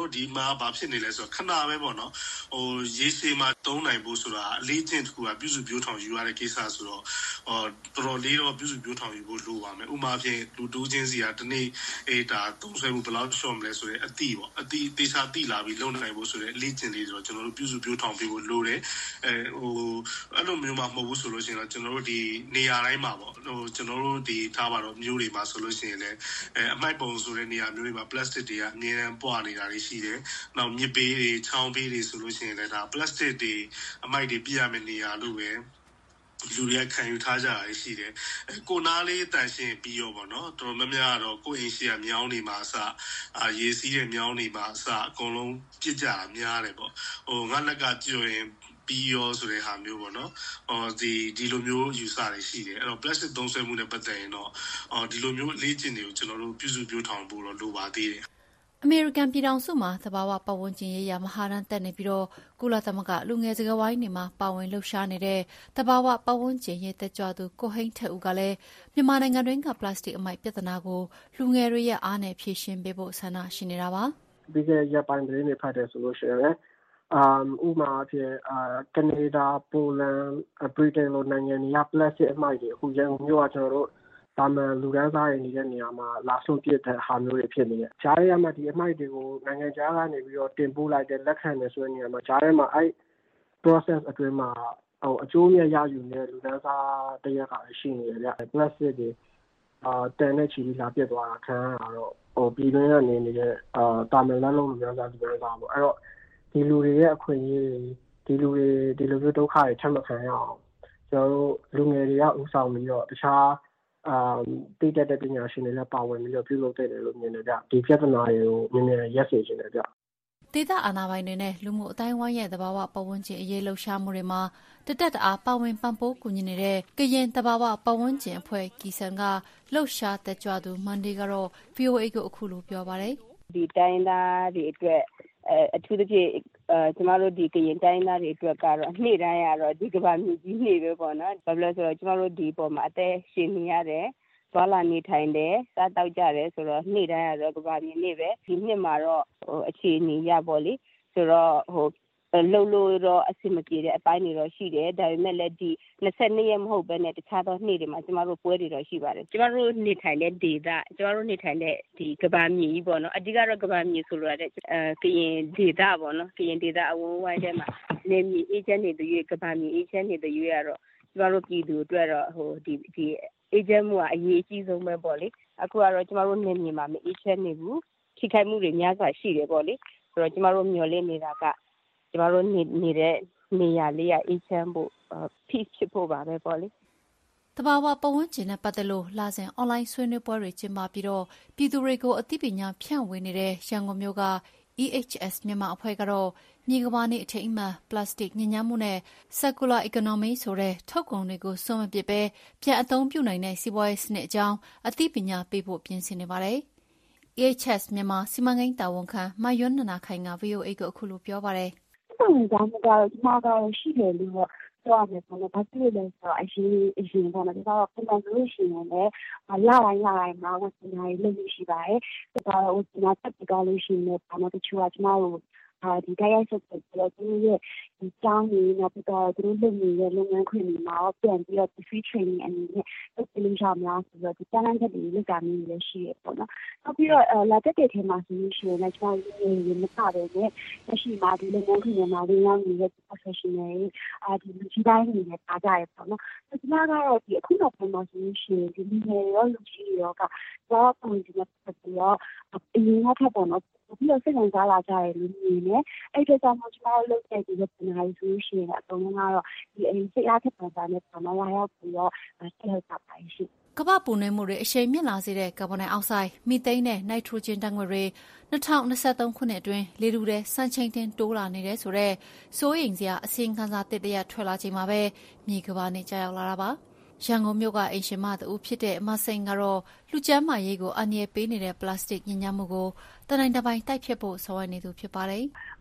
တာကဘာဖြစ်နေလဲဆိုတော့ခဏပဲပေါ့နော်ရေရှည်မှာသုံးနိုင်ဖို့ဆိုတာအလေးကျင့်တစ်ခုကပြုစုပြောထောင်ယူရတဲ့ကိစ္စဆိုတော့တော်တော်လေးတော့ပြုစုပြောထောင်ယူဖို့လိုပါမယ်ဥပမာဖြင့်လူတိုးချင်းစီကဒီနေ့ဒါသုံးဆွဲမှုဘယ်လောက်ရှော့မလဲဆိုတဲ့အတိပေါ့အတိတေချာတိလာပြီးလုံနိုင်ဖို့ဆိုတဲ့အလေးကျင့်လေးဆိုတော့ကျွန်တော်တို့ပြုစုပြောထောင်ပေးဖို့လိုတယ်အဲ့လိုမျိုးမှမဟုတ်ဘူးဆိုလို့ရှိရင်တော့ကျွန်တော်တို့ဒီနေရာတိုင်းမှာပေါ့ကျွန်တော်တို့ဒီထားပါတော့မျိုးတွေမှာဆိုလို့ရှိရင်လည်းအမိုက်ပုံဆိုတဲ့နေရာမျိုးတွေမှာ plastic တွေကအမြဲတမ်းပွားနေတာတွေရှိတယ်။နောက်မြစ်ဘေးတွေချောင်းဘေးတွေဆိုလို့ရှိရင်လည်းဒါ plastic တွေအမိုက်တွေပြရမယ့်နေရာလို့ပဲလူတွေကခံယူထားကြတာရှိတယ်။ကိုနားလေးတန်ရှင်းပြီးရောပေါ့နော်။တော်တော်များများကတော့ကိုယ်အိမ်ရှိရမြောင်းနေမှာအစရေစီးတဲ့မြောင်းနေမှာအစအကုန်လုံးပြစ်ကြတာများတယ်ပေါ့။ငါလက်ကကြွရင်ပြီးရောဆိုတဲ့ဟာမျိုးပေါ့နော်ဒီလိုမျိုးယူဆတွေရှိတယ်အဲ့တော့ plastic သုံးစွဲမှုနဲ့ပတ်သက်ရင်တော့ဒီလိုမျိုးအလေးကျင့်တွေကိုကျွန်တော်တို့ပြုစုပြောထောင်ဖို့တော့လိုပါသေးတယ်အမေရိကန်ပြည်ထောင်စုမှာသဘာဝပတ်ဝန်းကျင်ရေးရာမဟာတမ်းတက်နေပြီးတော့ကုလသမဂ္ဂလူငယ်စကားဝိုင်းတွေမှာပါဝင်လှုပ်ရှားနေတဲ့သဘာဝပတ်ဝန်းကျင်ရေးတက်ကြွသူကိုဟိန်းထက်ဦးကလည်းမြန်မာနိုင်ငံတွင်းကပလတ်စတစ်အမိုက်ပြဿနာကိုလူငယ်တွေရဲ့အားနဲ့ဖြေရှင်းပေးဖို့ဆန္ဒရှိနေတာပါဒီကရပိုင်းတွေနေဖတ်တယ်ဆိုလို့ရှိရင်ဥပမာအဖြစ်ကနေဒါပိုလန်ဗြိတိန်လိုနိုင်ငံတွေကပလတ်စတစ်အမိုက်တွေအခုရန်ကုန်မြို့ကကျွန်တော်တို့တာမန်လူတန်းစားတွေနေတဲ့နေရာမှာလာဆုံးပြစ်တဲ့ဟာမျိုးတွေဖြစ်နေတယ်။ဂျားရဲမှာဒီအမိုက်တွေကိုနိုင်ငံခြားကနေပြီးတော့တင်ပို့လိုက်တဲ့လက်ခံနေဆိုတဲ့နေရာမှာဂျားရဲမှာအဲ့ process အတွင်းမှာအကျိုးမြတ်ရယူနေတဲ့လူတန်းစားတရက်ကရှိနေတယ်ဗျ။ plastic တွေတန်တဲ့ချီပြီးလာပြစ်သွားတာခံရတာတော့ပြည်တွင်းကနေနေတဲ့တာမန်လမ်းလုံးလူတန်းစားပေါ့။အဲ့တော့ဒီလူတွေရဲ့အခွင့်အရေးတွေဒီလိုမျိုးဒုက္ခတွေထပ်မခံရအောင်ကျွန်တော်တို့လူငယ်တွေကဥဆောင်ပြီးတော့တခြားတိကျတဲ့ပညာရှင်တွေလည်းပါဝင်ပြီးတော့ပြုလုပ်တဲ့လို့မြင်တယ်ဗျဒီပြဿနာတွေကိုမြင်မြင်ရက်စေခြင်းတယ်ဗျဒေသအာဏာပိုင်တွေနဲ့လူမှုအတိုင်းဝိုင်းရဲ့သဘာဝပတ်ဝန်းကျင်အရေးလှုပ်ရှားမှုတွေမှာတအားပါဝင်ပံ့ပိုးကူညီနေတဲ့ကရင်သဘာဝပတ်ဝန်းကျင်အဖွဲ့ကီဆန်ကလှုပ်ရှားတက်ကြွသူမန်ဒီကတော့ VOA ကိုအခုလိုပြောပါတယ်ဒီတိုင်းသားတွေအတွက်အထူးသဖြင့်ကျမတို့ဒီကရင်တိုင်းသားတွေအတွက်ကတော့နေ့တိုင်းကတော့ဒီကဘာမြကြီးနေ့ပဲပေါ့နော်ဘာလို့လဲဆိုတော့ကျမတို့ဒီပေါ်မှာအသက်ရှင်နေရတယ်သွားလာနေထိုင်တယ်စားတောက်ကြတယ်ဆိုတော့နေ့တိုင်းကတော့ကဘာမြနေ့ပဲဒီနှစ်မှာတော့အခြေအနေရပေါ့လေဆိုတော့လှုပ်လို့တော့အဆင်မပြေတဲ့အပိုင်းတွေတော့ရှိတယ်ဒါပေမဲ့လည်းဒီ22ရက်မဟုတ်ဘဲနဲ့တခြားသောနေ့တွေမှာကျမတို့ပွဲတွေတော့ရှိပါတယ်ကျမတို့နေထိုင်တဲ့ဒေသကျမတို့နေထိုင်တဲ့ဒီကဘာမြေကြီးပေါ့နော်အဓိကတော့ကဘာမြေဆိုလိုရတဲ့ကရင်ဒေသပေါ့နော်ကရင်ဒေသအဝန်းဝိုင်းထဲမှာနေမြေအေးချမ်းနေတဲ့ရွေးကဘာမြေအေးချမ်းနေတဲ့ရွေးကတော့ကျမတို့ပြည်သူအတွက်တော့ဒီအေးချမ်းမှုကအရေးအကြီးဆုံးပဲပေါ့လေအခုကတော့ကျမတို့နေမြေမှာမအေးချမ်းနေဘူးထိခိုက်မှုတွေများစွာရှိတယ်ပေါ့လေဆိုတော့ကျမတို့မျှော်လင့်နေတာကကျမတို့နေတဲ့နေရာလေးကအေးချမ်းဖို့ဖြစ်ဖို့ပါပဲပေါ့လေတဘာဝပတ်ဝန်းကျင်နဲ့ပတ်သက်လို့လာစဉ်အွန်လိုင်းဆွေးနွေးပွဲတွေကျင်းပပြီးတော့ပြည်သူတွေကိုအသိပညာဖြန့်ဝေနေတဲ့ရန်ကုန်မြို့က EHS မြန်မာအဖွဲ့ကတော့မြေကမ္ဘာနေ့အထိမ်းအမှတ်ပလတ်စတစ်ညဉ့်ညမ်းမှုနဲ့ circular economy ဆိုတဲ့ထုတ်ကုန်တွေကိုစွန့်မပစ်ပဲပြန်အသုံးပြုနိုင်တဲ့စီးပွားရေးစနစ်အကြောင်းအသိပညာပေးဖို့ပြင်ဆင်နေပါတယ်။ EHS မြန်မာစီမံကိန်းတာဝန်ခံမယွန်းနနာခိုင်က VOA ကိုအခုလိုပြောပါတယ်။ပုံစံကတော့ဒီမှာတော့ရှိတယ်လို့ပြောရမယ်ပေါ့နော်။ဘာဖြစ်လို့လဲဆိုတော့အရင်ပေါ့နော်။ဒါတော့ပုံမှန်လို့ရှိရင်လည်းလတိုင်းမှာဝတ်စုံတွေလုပ်လို့ရှိပါတယ်။ဒါတော့ဝတ်စုံတက်ပြီးတော့လို့ရှိရင်လည်းဘာမှတချို့ကကျမတို့ဒီတိုင်းရိုက်ဆက်ပြီးတော့သူရဲ့ဒီကျောင်းကြီးနောက်ပြီးတော့သူတို့လုပ်နေတဲ့လုပ်ငန်းခွင်တွေမှာပြန်ပြီးတော့ free training အနေနဲ့လုပ်ပြီးလို့ရမလားဆိုတော့ဒီတန်းတန်းချက်တွေလုပ်တာမျိုးလည်းရှိရပေါ့နော်။နောက်ပြီးတော့လာတက်တဲ့ထဲမှာဆိုလို့ရှိရင်လည်းကျမတို့ရေမစတယ်နဲ့လက်ရှိမှာဒီလုပ်ငန်းခွင်တွေမှာဝင်ရောက်နေတဲ့ professional ဒီလူကြီးတိုင်းတွေနဲ့ပါကြရပေါ့နော်။ကျမကတော့ဒီအခုနောက်ပိုင်းမှာဆိုလို့ရှိရင်ဒီလူငယ်ရောလူကြီးရောကတော့ပုံစံနဲ့ပတ်သက်ပြီးတော့အရင်ကထပ်ပေါ့နော်ပြီးတော့စိတ်ဝင်စားလာကြတယ်လို့မြင်တယ်။အဲ့ဒါကြောင့်ကျမတို့လုပ်တဲ့ဒီပညာရေးဆိုရှင်အကုန်လုံးကတော့ဒီစိတ်အားထက်သန်နဲ့ပါမလာရောက်ပြီးတော့ဆက်လုပ်တာပါရှိ။ကမ္ဘာပူနွေးမှုတွေအရှိန်မြင့်လာစေတဲ့ကာဗွန်ဒိုင်အောက်ဆိုဒ်၊မီသိန်းနဲ့နိုက်ထရိုဂျင်ဓာတ်ငွေ့တွေ2023ခုနှစ်အတွင်းလေထုထဲစံချိန်တင်တိုးလာနေတဲ့ဆိုတဲ့စိုးရိမ်စရာအစီရင်ခံစာသစ်တရပ်ထွက်လာချိန်မှာပဲမြေကမ္ဘာနဲ့ကြာရောက်လာတာပါ။ရန်ကုန်မြို့ကအိမ်ရှင်မတဦးဖြစ်တဲ့မစိန်ကတော့လူကျန်းမာရေးကိုအန္တရာယ်ပေးနေတဲ့ပလတ်စတစ်ညဉ့်ညမ်းမှုကိုတနိုင်တပိုင်တိုက်ဖျက်ဖို့ဆောင်ရွက်နေသူဖြစ်ပါတယ်။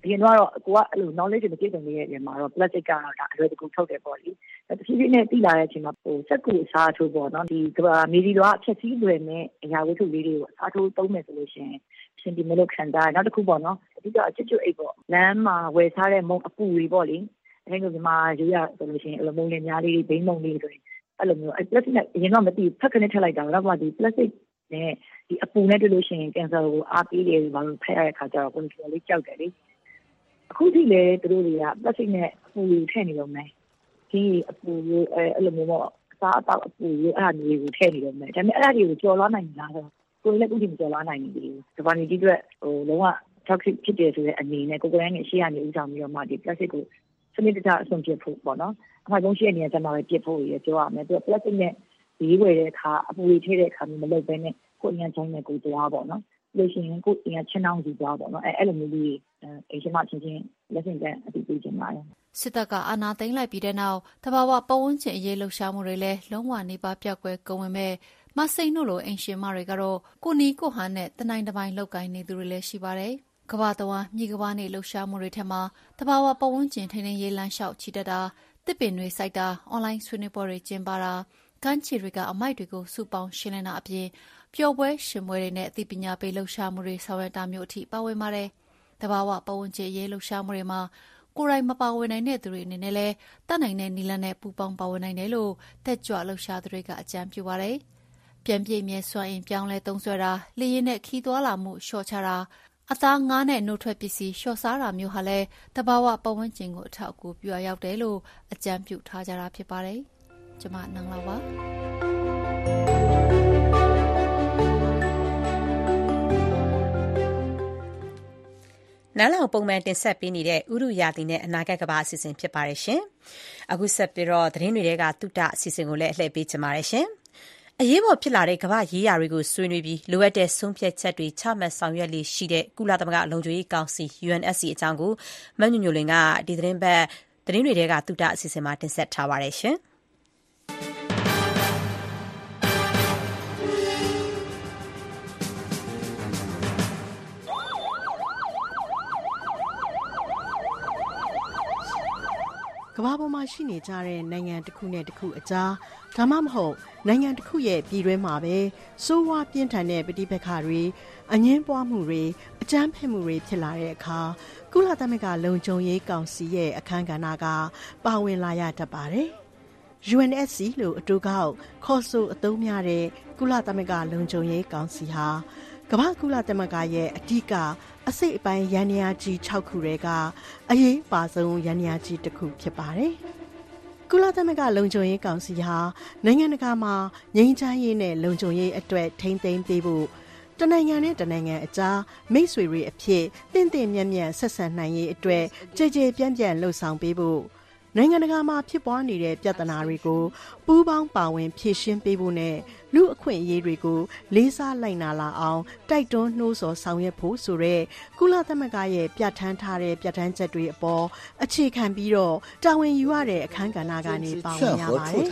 အရင်ကတော့ကိုကအဲ့လို knowledge တွေမပြည့်စုံသေးတဲ့နေရာမှာတော့ plastic ကတော့ဒါအလွယ်တကူထုတ်တယ်ပေါ့လေတဖြည်းဖြည်းနဲ့သိလာတဲ့အချိန်မှာစက်ကူအစားထိုးပေါ့နော်ဒီမြေဒီလွားဖြည့်ဆည်းလွယ်နဲ့အရာဝတ္ထုလေးတွေကိုအစားထိုးသုံးမယ်ဆိုလို့ရှိရင်ရှင်ဒီမလို့ခံစားရနောက်တစ်ခုပေါ့နော်အဓိကအချစ်ချွတ်အိတ်ပေါ့လမ်းမှာဝယ်စားတဲ့မုံအပူတွေပေါ့လေအဲ့လိုဒီမှာယူရဆိုလို့ရှိရင်အဲ့လိုမုံလေးများလေးဘိန်းမုံလေးဆိုရင်အဲ့လိုမျိုးplastic နဲ့အရင်တော့မသိဖက်ကနေထည့်လိုက်တာတော့ဒီ plastic နဲ့ဒီအပူနဲ့တွေ့လို့ရှိရင်ကင်ဆာကိုအားပေးတယ်ဘာလို့ဖက်ရတဲ့ခါကျတော့ကိုယ်လေးကြောက်တယ်လေအခုထိလေသူတို့တွေက plastic နဲ့အပူကိုထည့်နေလို့မယ်ဒီအပူကိုအဲ့လိုမျိုးပေါ့အစားအသောက်အပူကိုအဲ့ဒါမျိုးကိုထည့်နေလို့မယ်ဒါပေမဲ့အဲ့ဒါတွေကိုကျော်လွှားနိုင်လားဆိုကိုယ်လည်းအခုထိမကျော်လွှားနိုင်ဘူးဒီဘာနေဒီအတွက်လုံးဝ toxic ဖြစ်တယ်ဆိုတဲ့အနေနဲ့ကိုယ်ကိုယ်နဲ့ရှေ့ကနေဦးဆောင်ပြီးတော့မှဒီ plastic ကိုစနစ်တကျအဆုံးပြဖို့ပေါ့နော်အမှဆုံးရှိတဲ့နေရာကျမှပဲပြဖို့ရပြောရမယ်သူက plastic နဲ့ဒီဝယ်တဲ့အခါအပူတွေထည့်တဲ့အခါမျိုးမလုပ်ဘဲနဲ့ကိုယ်အရင်ချိုင်းနဲ့ကိုယ်သွားပေါ့နော်လို့ရှိရင်ကိုယ်အရင်ချင်းအောင်စီသွားပေါ့နော်အဲ့လိုမျိုးလေးအရှင်မချင်းလက်ဆင့်ကအတူတူကျင်ပါတယ်စစ်တပ်ကအာဏာသိမ်းလိုက်ပြီးတဲ့နောက်တဘာဝပတ်ဝန်းကျင်အရေးလှုပ်ရှားမှုတွေလည်းလုံးဝနေပါပြောက်ကွယ်ကုန်ဝင်မဲ့မစိန်တို့လိုအင်ရှင်မတွေကတော့ကိုနီကိုဟန်နဲ့တနိုင်တပိုင်းလောက်ကိုင်းနေသူတွေလည်းရှိပါတယ်ကဘာတဝါမြေကဘာနေလှုပ်ရှားမှုတွေထက်မှာတဘာဝပတ်ဝန်းကျင်ထိန်းသိမ်းရေးလမ်းလျှောက်ချီတက်တာတစ်ပင်တွေစိုက်တာအွန်လိုင်းဆွေးနွေးပွဲတွေကျင်းပတာကန်းချီတွေကအမိုက်တွေကိုစုပေါင်းရှင်းလင်းတာအပြင်ပျော်ပွဲရှင်ပွဲတွေနဲ့အသိပညာပေးလှုပ်ရှားမှုတွေဆောင်ရွက်တာမျိုးအထိပါဝင်ပါတယ်တဘာဝပတ်ဝန်းကျင်ရေးလှုပ်ရှားမှုတွေမှာကိုယ်တိုင်မပါဝင်နိုင်တဲ့သူတွေအနေနဲ့လည်းတတ်နိုင်တဲ့နည်းလမ်းနဲ့ပူးပေါင်းပါဝင်နိုင်တယ်လို့တက်ကြွလှုပ်ရှားသူတွေကအကြံပြုပါတယ်ပြန်ပြည့်မြဲစွမ်းအင်ပြောင်းလဲသုံးစွဲတာလေရင်နဲ့ခီးသွားလာမှုလျှော့ချတာအသားငါးနဲ့နှုတ်ထွက်ပစ္စည်းလျှော့စားတာမျိုးဟာလည်းတဘာဝပတ်ဝန်းကျင်ကိုအထောက်အကူပြုရောက်တယ်လို့အကြံပြုထားကြတာဖြစ်ပါတယ်။ကျွန်မနန်းလာပါနားလောင်ပုံမှန်တင်ဆက်ပေးနေတဲ့ဥရုရာသီနဲ့အနာဂတ်ကဘာအစီအစဉ်ဖြစ်ပါတယ်ရှင်။အခုဆက်ပြီးတော့သတင်းတွေကတုတအစီအစဉ်ကိုလည်းအလှည့်ပေးချင်ပါတယ်ရှင်။အရေးပေါ်ဖြစ်လာတဲ့ကမ္ဘာရေးရာတွေကိုဆွေးနွေးပြီးလိုအပ်တဲ့ဆုံးဖြတ်ချက်တွေချမှတ်ဆောင်ရွက်လေရှိတဲ့ကုလသမဂ္ဂလုံခြုံရေးကောင်စီ UNSC အကြောင်းကိုမညွညွလင်ကဒီသတင်းပတ်သတင်းတွေကတုတအစီအစဉ်မှာတင်ဆက်ထားပါတယ်ရှင်။ကမ္ဘာပေါ်မှာရှိနေကြတဲ့နိုင်ငံတစ်ခုနဲ့တစ်ခုအကြားဒါမှမဟုတ်နိုင်ငံတစ်ခုရဲ့ပြည်တွင်းမှာပဲစိုးဝါးပြင်းထန်တဲ့ပဋိပက္ခတွေအငြင်းပွားမှုတွေအကြမ်းဖက်မှုတွေဖြစ်လာတဲ့အခါကုလသမဂ္ဂလုံခြုံရေးကောင်စီရဲ့အခမ်းကဏ္ဍကပါဝင်လာရတတ်ပါတယ်။ UNSC လို့အတူကောက်ခေါ်ဆိုအသုံးများတဲ့ကုလသမဂ္ဂလုံခြုံရေးကောင်စီဟာကမ္ဘာကုလသမဂ္ဂရဲ့အဓိကအစိတ်အပိုင်းယန္တရားကြီး6ခုတွေကအရေးပါဆုံးယန္တရားကြီးတစ်ခုဖြစ်ပါတယ်။ကုလသမဂ္ဂလုံခြုံရေးကောင်စီဟာနိုင်ငံတကာမှာငြိမ်းချမ်းရေးနဲ့လုံခြုံရေးအတွက်ထိန်းသိမ်းပေးဖို့တနိုင်ငံနဲ့တနိုင်ငံအကြားမိတ်ဆွေတွေအဖြစ်တင့်တင့်မြတ်မြတ်ဆက်ဆံနိုင်ရေးအတွက်ကြည်ကြည်ပြန့်ပြန့်လှုပ်ဆောင်ပေးဖို့နိုင်ငံတကာမှာဖြစ်ပွားနေတဲ့ပြဿနာတွေကိုပူးပေါင်းပါဝင်ဖြေရှင်းပေးဖို့နဲ့လူအခွင့်အရေးတွေကိုလေးစားလိုက်နာလာအောင်တိုက်တွန်းနှိုးဆော်ဆောင်ရွက်ဖို့ဆိုတဲ့ကုလသမဂ္ဂရဲ့ပြဋ္ဌာန်းထားတဲ့ပြဋ္ဌာန်းချက်တွေအပေါ်အခြေခံပြီးတော့တာဝန်ယူရတဲ့အခမ်းကဏ္ဍကနေပါဝင်ရပါတယ်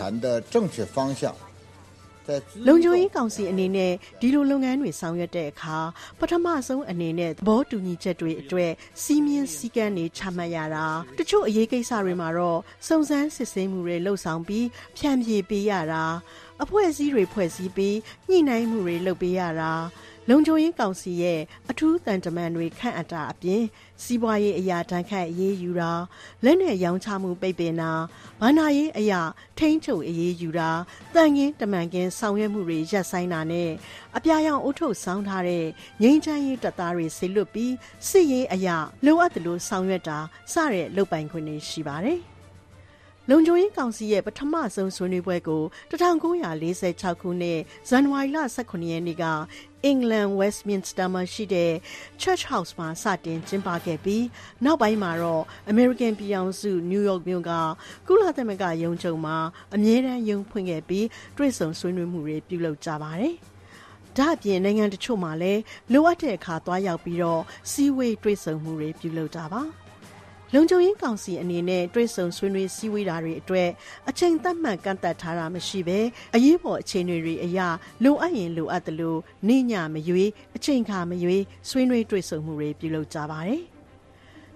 လုံခြုံရေးကောင်စီအနေနဲ့ဒီလိုလုပ်ငန်းတွေဆောင်ရွက်တဲ့အခါပထမဆုံးအနေနဲ့သဘောတူညီချက်တွေအတွက်စီးမြင်စည်းကမ်းတွေချမှတ်ရတာတချို့အရေးကိစ္စတွေမှာတော့စုံစမ်းစစ်ဆေးမှုတွေလှုပ်ဆောင်ပြီးဖြန့်ဖြေပေးရတာအဖွဲ့အစည်းတွေဖွဲ့စည်းပြီးညှိနှိုင်းမှုတွေလုပ်ပေးရတာလုံခြုံရေးကောင်စီရဲ့အထူးတန်တမန်တွေခန့်အပ်တာအပြင်စီးပွားရေးအရာတန်းခတ်အရေးယူတာလက်နက်ရောင်းချမှုပိတ်ပင်တာဘဏ္ဍာရေးအရာထိန်းချုပ်အရေးယူတာတန်ခင်းတမန်ခင်းဆောင်ရွက်မှုတွေရပ်ဆိုင်းတာနဲ့အပြာရောင်အုပ်ထုတ်ဆောင်ထားတဲ့ငြိမ်းချမ်းရေးတပ်သားတွေဆေလွတ်ပြီးစစ်ရေးအရာလိုအပ်သလိုဆောင်ရွက်တာစတဲ့လုပ်ပိုင်ခွင့်တွေရှိပါတယ်လုံခြုံရေးကောင်စီရဲ့ပထမဆုံးဆွေးနွေးပွဲကို1946ခုနှစ်ဇန်နဝါရီလ18ရက်နေ့ကအင်္ဂလန်ဝက်စ်မင်စတာမှာရှိတဲ့ Church House မှာစတင်ကျင်းပခဲ့ပြီးနောက်ပိုင်းမှာတော့ American ပြည်ထောင်စု New York မြို့ကကုလသမဂ္ဂရုံးချုပ်မှာအမြဲတမ်းရုံးဖွင့်ခဲ့ပြီးတွေ့ဆုံဆွေးနွေးမှုတွေပြုလုပ်ကြပါတယ်။ဒါ့အပြင်နိုင်ငံတချို့မှာလည်းလိုအပ်တဲ့အခါသွားရောက်ပြီးတော့စီးဝေးတွေ့ဆုံမှုတွေပြုလုပ်ကြပါလုံခြုံရေးကောင်စီအနေနဲ့တွဲဆုံဆွေးနွေးစည်းဝေးတာတွေအတွက်အချိန်သတ်မှတ်ကန့်သတ်ထားတာမရှိဘဲအရေးပေါ်အခြေအနေတွေအရလိုအပ်ရင်လိုအပ်သလိုနေညမရွေးအချိန်ခါမရွေးဆွေးနွေးတွေ့ဆုံမှုတွေပြုလုပ်ကြပါတယ်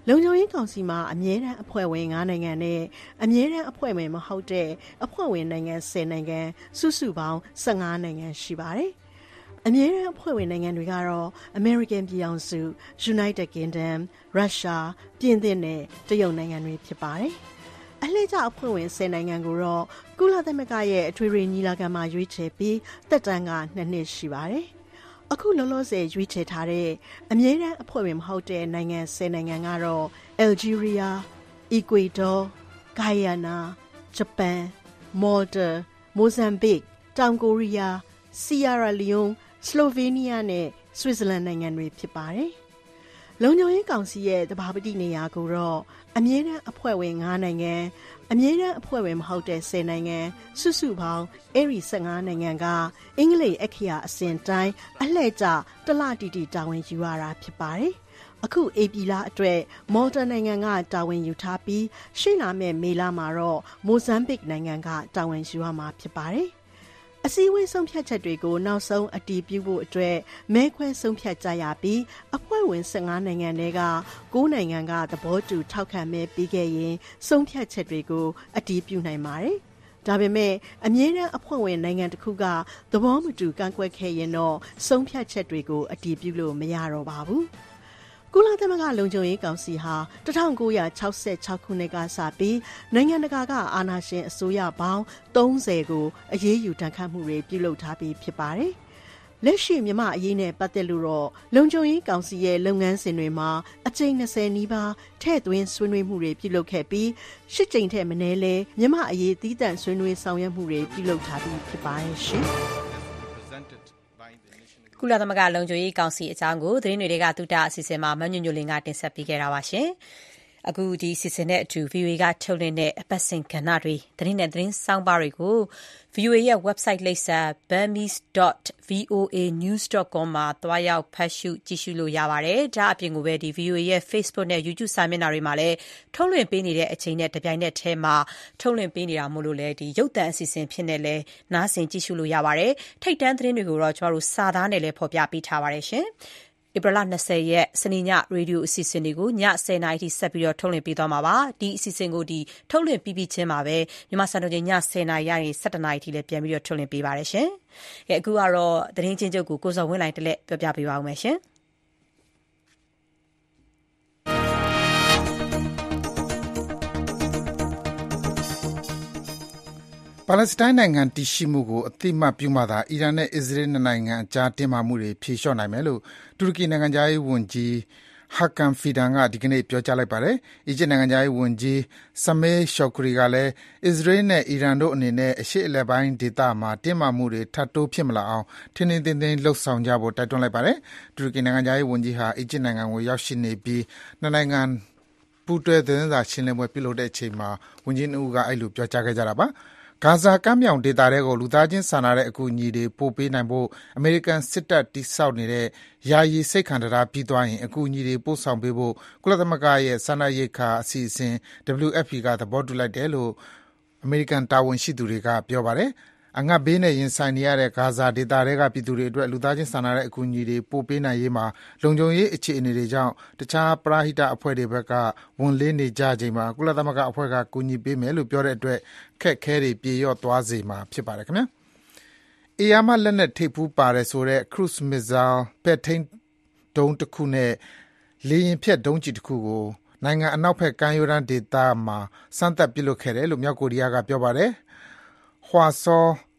လုံခြုံရေးကောင်စီမှာအမြဲတမ်းအဖွဲ့ဝင်9နိုင်ငံနဲ့အမြဲတမ်းအဖွဲ့ဝင်မဟုတ်တဲ့အဖွဲ့ဝင်နိုင်ငံ10နိုင်ငံစုစုပေါင်း15နိုင်ငံရှိပါတယ်။အမြဲတမ်းအဖွဲ့ဝင်နိုင်ငံတွေကတော့ American ပြည်ထောင်စု United Kingdom, Russia, ပြင်သစ်နဲ့တရုတ်နိုင်ငံတွေဖြစ်ပါတယ်။အလှည့်ကျအဖွဲ့ဝင်10နိုင်ငံကိုတော့ကုလသမဂ္ဂရဲ့အထွေထွေညီလာခံမှာရွေးချယ်ပြီးသက်တမ်းက2နှစ်ရှိပါတယ်။အခုလောလောဆယ်ရွေးချယ်ထားတဲ့အမြဲတမ်းအဖွဲ့ဝင်မဟုတ်တဲ့နိုင်ငံ10နိုင်ငံကတော့ Algeria, Ecuador, Guyana, Japan, Malta, Mozambique, တောင်ကိုရီးယား, Sierra Leone, Slovenia နဲ့ Switzerland နိုင်ငံတွေဖြစ်ပါတယ်။လုံခြုံရေးကောင်စီရဲ့သဘာပတိနေရာကိုတော့အမြဲတမ်းအဖွဲ့ဝင်9နိုင်ငံအမြဲတမ်းအဖွဲ့ဝင်မဟုတ်တဲ့10နိုင်ငံစုစုပေါင်းအဲဒီ15နိုင်ငံကအင်္ဂလိပ်အခရာအစဉ်တိုင်းအလှည့်ကျတလတီတီတာဝန်ယူရတာဖြစ်ပါတယ်။အခုဧပြီလအတွက်မော်တာနိုင်ငံကတာဝန်ယူထားပြီးရှေ့လာမယ့်မေလမှာတော့မိုဇမ်ဘစ်နိုင်ငံကတာဝန်ယူရမှာဖြစ်ပါတယ်။အစည်းအဝေးဆုံးဖြတ်ချက်တွေကိုနောက်ဆုံးအတည်ပြုဖို့အတွက်မဲခွဲဆုံးဖြတ်ကြရပြီးအဖွဲ့ဝင်15နိုင်ငံတွေက9နိုင်ငံကသဘောတူထောက်ခံမဲပေးခဲ့ရင်ဆုံးဖြတ်ချက်တွေကိုအတည်ပြုနိုင်ပါတယ်။ဒါပေမဲ့အမြဲတမ်းအဖွဲ့ဝင်နိုင်ငံတစ်ခုကသဘောမတူကန့်ကွက်ခဲ့ရင်တော့ဆုံးဖြတ်ချက်တွေကိုအတည်ပြုလို့မရတော့ပါဘူး။ကုလသမဂ္ဂလုံခြုံရေးကောင်စီဟာ1966ခုနှစ်ကစပြီးနိုင်ငံတကာကအာဏာရှင်အစိုးရပေါင်း30ကိုအရေးယူတန်ခတ်မှုတွေပြုလုပ်ထားပြီးဖြစ်ပါတယ်။လက်ရှိမြန်မာအရေးနဲ့ပတ်သက်လို့တော့လုံခြုံရေးကောင်စီရဲ့လုပ်ငန်းစဉ်တွေမှာအကြိမ်20နီးပါးထည့်သွင်းဆွေးနွေးမှုတွေပြုလုပ်ခဲ့ပြီး10ကြိမ်ထက်မနည်းလဲမြန်မာအရေးသီးသန့်ဆွေးနွေးဆောင်ရွက်မှုတွေပြုလုပ်ထားပြီးဖြစ်ပါတယ်ရှင်။ကုလသမဂ္ဂလုံခြုံရေးကောင်စီအကြောင်းကိုသတင်းတွေကတူတာအစီအစဉ်မှာမညွညွလင်းကတင်ဆက်ပေးခဲ့တာပါရှင်။အခုဒီအစီအစဉ်နဲ့အတူ VOA ကထုတ်လွှင့်တဲ့အပတ်စဉ်ကဏ္ဍတွေသတင်းနဲ့သတင်းဆောင်းပါးတွေကို VOA ရဲ့ website လိပ်စာ burmese.voanews.com မှာတွားရောက်ဖတ်ရှုကြည့်ရှုလို့ရပါတယ်။ဒါအပြင်ကိုပဲဒီ VOA ရဲ့ Facebook နဲ့ YouTube စာမျက်နှာတွေမှာလည်းထုတ်လွှင့်ပေးနေတဲ့အချိန်နဲ့တပြိုင်နက်တည်းမှာထုတ်လွှင့်ပေးနေတာမို့လို့လည်းဒီရုပ်သံအစီအစဉ်ဖြစ်နေလဲနားဆင်ကြည့်ရှုလို့ရပါတယ်။ထိတ်တန်းသတင်းတွေကိုတော့ကျွန်တော်တို့စာသားနဲ့လည်းဖော်ပြပေးထားပါတယ်ရှင်။ဧပြီလ20ရက်စနေညရေဒီယိုအစီအစဉ်တွေကိုည10:00နာရီထိဆက်ပြီးတော့ထုတ်လွှင့်ပေးသွားမှာပါဒီအစီအစဉ်ကိုဒီထုတ်လွှင့်ပြီးချင်းမှာပဲမြန်မာစံတော်ချိန်ည10:00နာရီကနေ17:00နာရီထိလည်းပြန်ပြီးတော့ထုတ်လွှင့်ပေးပါတယ်ရှင်အခုကတော့သတင်းချင်းချုပ်ကိုကိုစောဝင်းလိုင်းတလက်ပြောပြပေးပါဦးမယ်ရှင်ပါလက်စတိုင်းနိုင်ငံတည်ရှိမှုကိုအသိအမှတ်ပြုမှသာအီရန်နဲ့အစ္စရေးနိုင်ငံအကြားတင်းမာမှုတွေဖြေလျှော့နိုင်မယ်လို့တူရကီနိုင်ငံသားရေးဝန်ကြီးHakan Fidan ကဒီကနေ့ပြောကြားလိုက်ပါတယ်။အီဂျစ်နိုင်ငံသားရေးဝန်ကြီး Sameh Shoukry ကလည်းအစ္စရေးနဲ့အီရန်တို့အနေနဲ့အရှေ့အလယ်ပိုင်းဒေသမှာတင်းမာမှုတွေထပ်တိုးဖြစ်မလာအောင်ထိန်းသိမ်းသိမ်းလှုပ်ဆောင်ကြဖို့တိုက်တွန်းလိုက်ပါတယ်။တူရကီနိုင်ငံသားရေးဝန်ကြီးဟာအီဂျစ်နိုင်ငံကိုရောက်ရှိနေပြီးနှစ်နိုင်ငံပူးတွဲသတင်းစာရှင်းလင်းပွဲပြုလုပ်တဲ့အချိန်မှာဝန်ကြီး2ဦးကအဲ့လိုပြောကြားခဲ့ကြတာပါ။ဂါဇာကမ်းမြောင်ဒေသတွေကိုလူသားချင်းစာနာတဲ့အကူအညီတွေပို့ပေးနိုင်ဖို့အမေရိကန်စစ်တပ်တည်ဆောက်နေတဲ့ယာယီစိတ်ခံတရားပြီးသွားရင်အကူအညီတွေပို့ဆောင်ပေးဖို့ကုလသမဂ္ဂရဲ့စာနာရိက္ခာအစီအစဉ် WFP ကသဘောတူလိုက်တယ်လို့အမေရိကန်တာဝန်ရှိသူတွေကပြောပါတယ်။အငတ်ဘေးနဲ့ရင်ဆိုင်နေရတဲ့ဂါဇာဒေသတွေကပြည်သူတွေအတွက်လူသားချင်းစာနာတဲ့အကူအညီတွေပို့ပေးနိုင်ရေးမှာလုံခြုံရေးအခြေအနေတွေကြောင့်တခြားပရဟိတအဖွဲ့တွေဘက်ကဝန်လေးနေကြချိန်မှာကုလသမဂ္ဂအဖွဲ့ကကူညီပေးမယ်လို့ပြောတဲ့အတွက်ခက်ခဲတွေပြေလျော့သွားစေမှာဖြစ်ပါတယ်ခင်ဗျာ။အေယာမလက်နက်ထိပ်ဖူးပါတယ်ဆိုတဲ့ cruise missile ပဲ့ထိန်းဒုံးတစ်ခုနဲ့လေယာဉ်ဖျက်ဒုံးကျည်တစ်ခုကိုနိုင်ငံအနောက်ဘက်ကမ်းရိုးတန်းဒေသမှာစမ်းသပ်ပစ်လွှတ်ခဲ့တယ်လို့မြောက်ကိုရီးယားကပြောပါတယ်။ဟွာဆော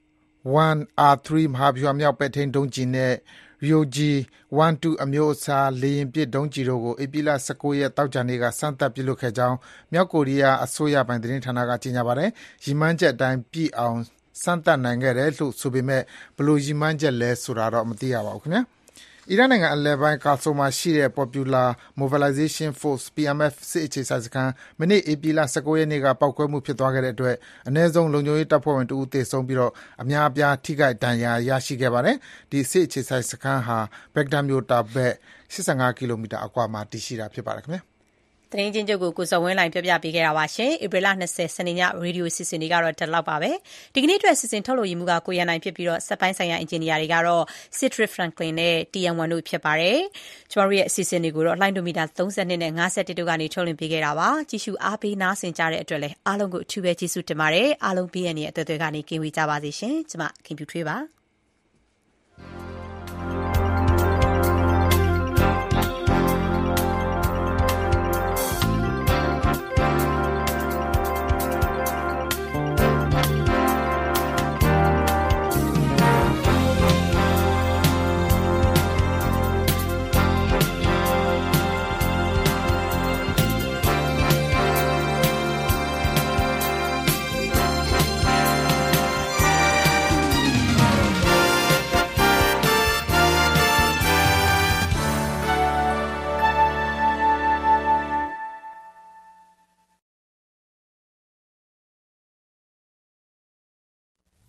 1R3 မဟာဗျူဟာမြောက်ပဲ့ထိန်းဒုံးကျည်နဲ့ Ryuji 1-2အမျိုးအစားလေယာဉ်ပစ်ဒုံးကျည်တို့ကိုဧပြီလ19ရက်တောက်ကြနေ့ကစမ်းသပ်ပစ်လွှတ်ခဲ့ကြောင်းမြောက်ကိုရီးယားအစိုးရပိုင်သတင်းဌာနကကြေညာပါတယ်။ရည်မှန်းချက်အတိုင်းပြည့်အောင်စမ်းသပ်နိုင်ခဲ့တယ်လို့ဆိုပေမဲ့ဘယ်လိုရည်မှန်းချက်လဲဆိုတာတော့မသိရပါဘူးခင်ဗျာ။အီရန်နိုင်ငံအလယ်ပိုင်းကာဆိုမှာရှိတဲ့ Popular Mobilization Force PMF စစ်အခြေစိုက်စခန်းမနေ့ဧပြီလ19ရက်နေ့ကပောက်ကွဲမှုဖြစ်သွားခဲ့တဲ့အတွက်အနည်းဆုံးလုံခြုံရေးတပ်ဖွဲ့ဝင်2ဦးသေဆုံးပြီးတော့အများအပြားထိခိုက်ဒဏ်ရာရရှိခဲ့ပါတယ်။ဒီစစ်အခြေစိုက်စခန်းဟာဘက်ဂဒတ်မြို့တောင်ဘက်85ကီလိုမီတာအကွာမှာတည်ရှိတာဖြစ်ပါတယ်ခင်ဗျာ။သတင်းချင်းချုပ်ကိုစောဝင်းလိုင်းပြောပြပေးခဲ့တာပါရှင်။ဧပြီလ20စနေညရေဒီယိုစီစဉ်တွေကတော့ဒီလောက်ပါပဲ။ဒီကနေ့အတွက်စီစဉ်ထုတ်လို့ရမှုကကိုရန်နိုင်ဖြစ်ပြီးတော့စက်ပိုင်းဆိုင်ရာအင်ဂျင်နီယာတွေကတော့ Cedric Franklin နဲ့ TM1 တို့ဖြစ်ပါတယ်။ကျမတို့ရဲ့အစီအစဉ်တွေကိုတော့လှိုင်းဒိုမီတာ32နဲ့51တို့ကနေထုတ်လွှင့်ပေးခဲ့တာပါ။ကြည့်ရှုအားပေးနားဆင်ကြတဲ့အတွက်လည်းအားလုံးကိုအထူးပဲကျေးဇူးတင်ပါတယ်။အားလုံးဘေးရန်ရဲ့အသွေးသွေးကနေကင်းဝေးကြပါစေရှင်။ကျမခင်ဖြူထွေးပါ။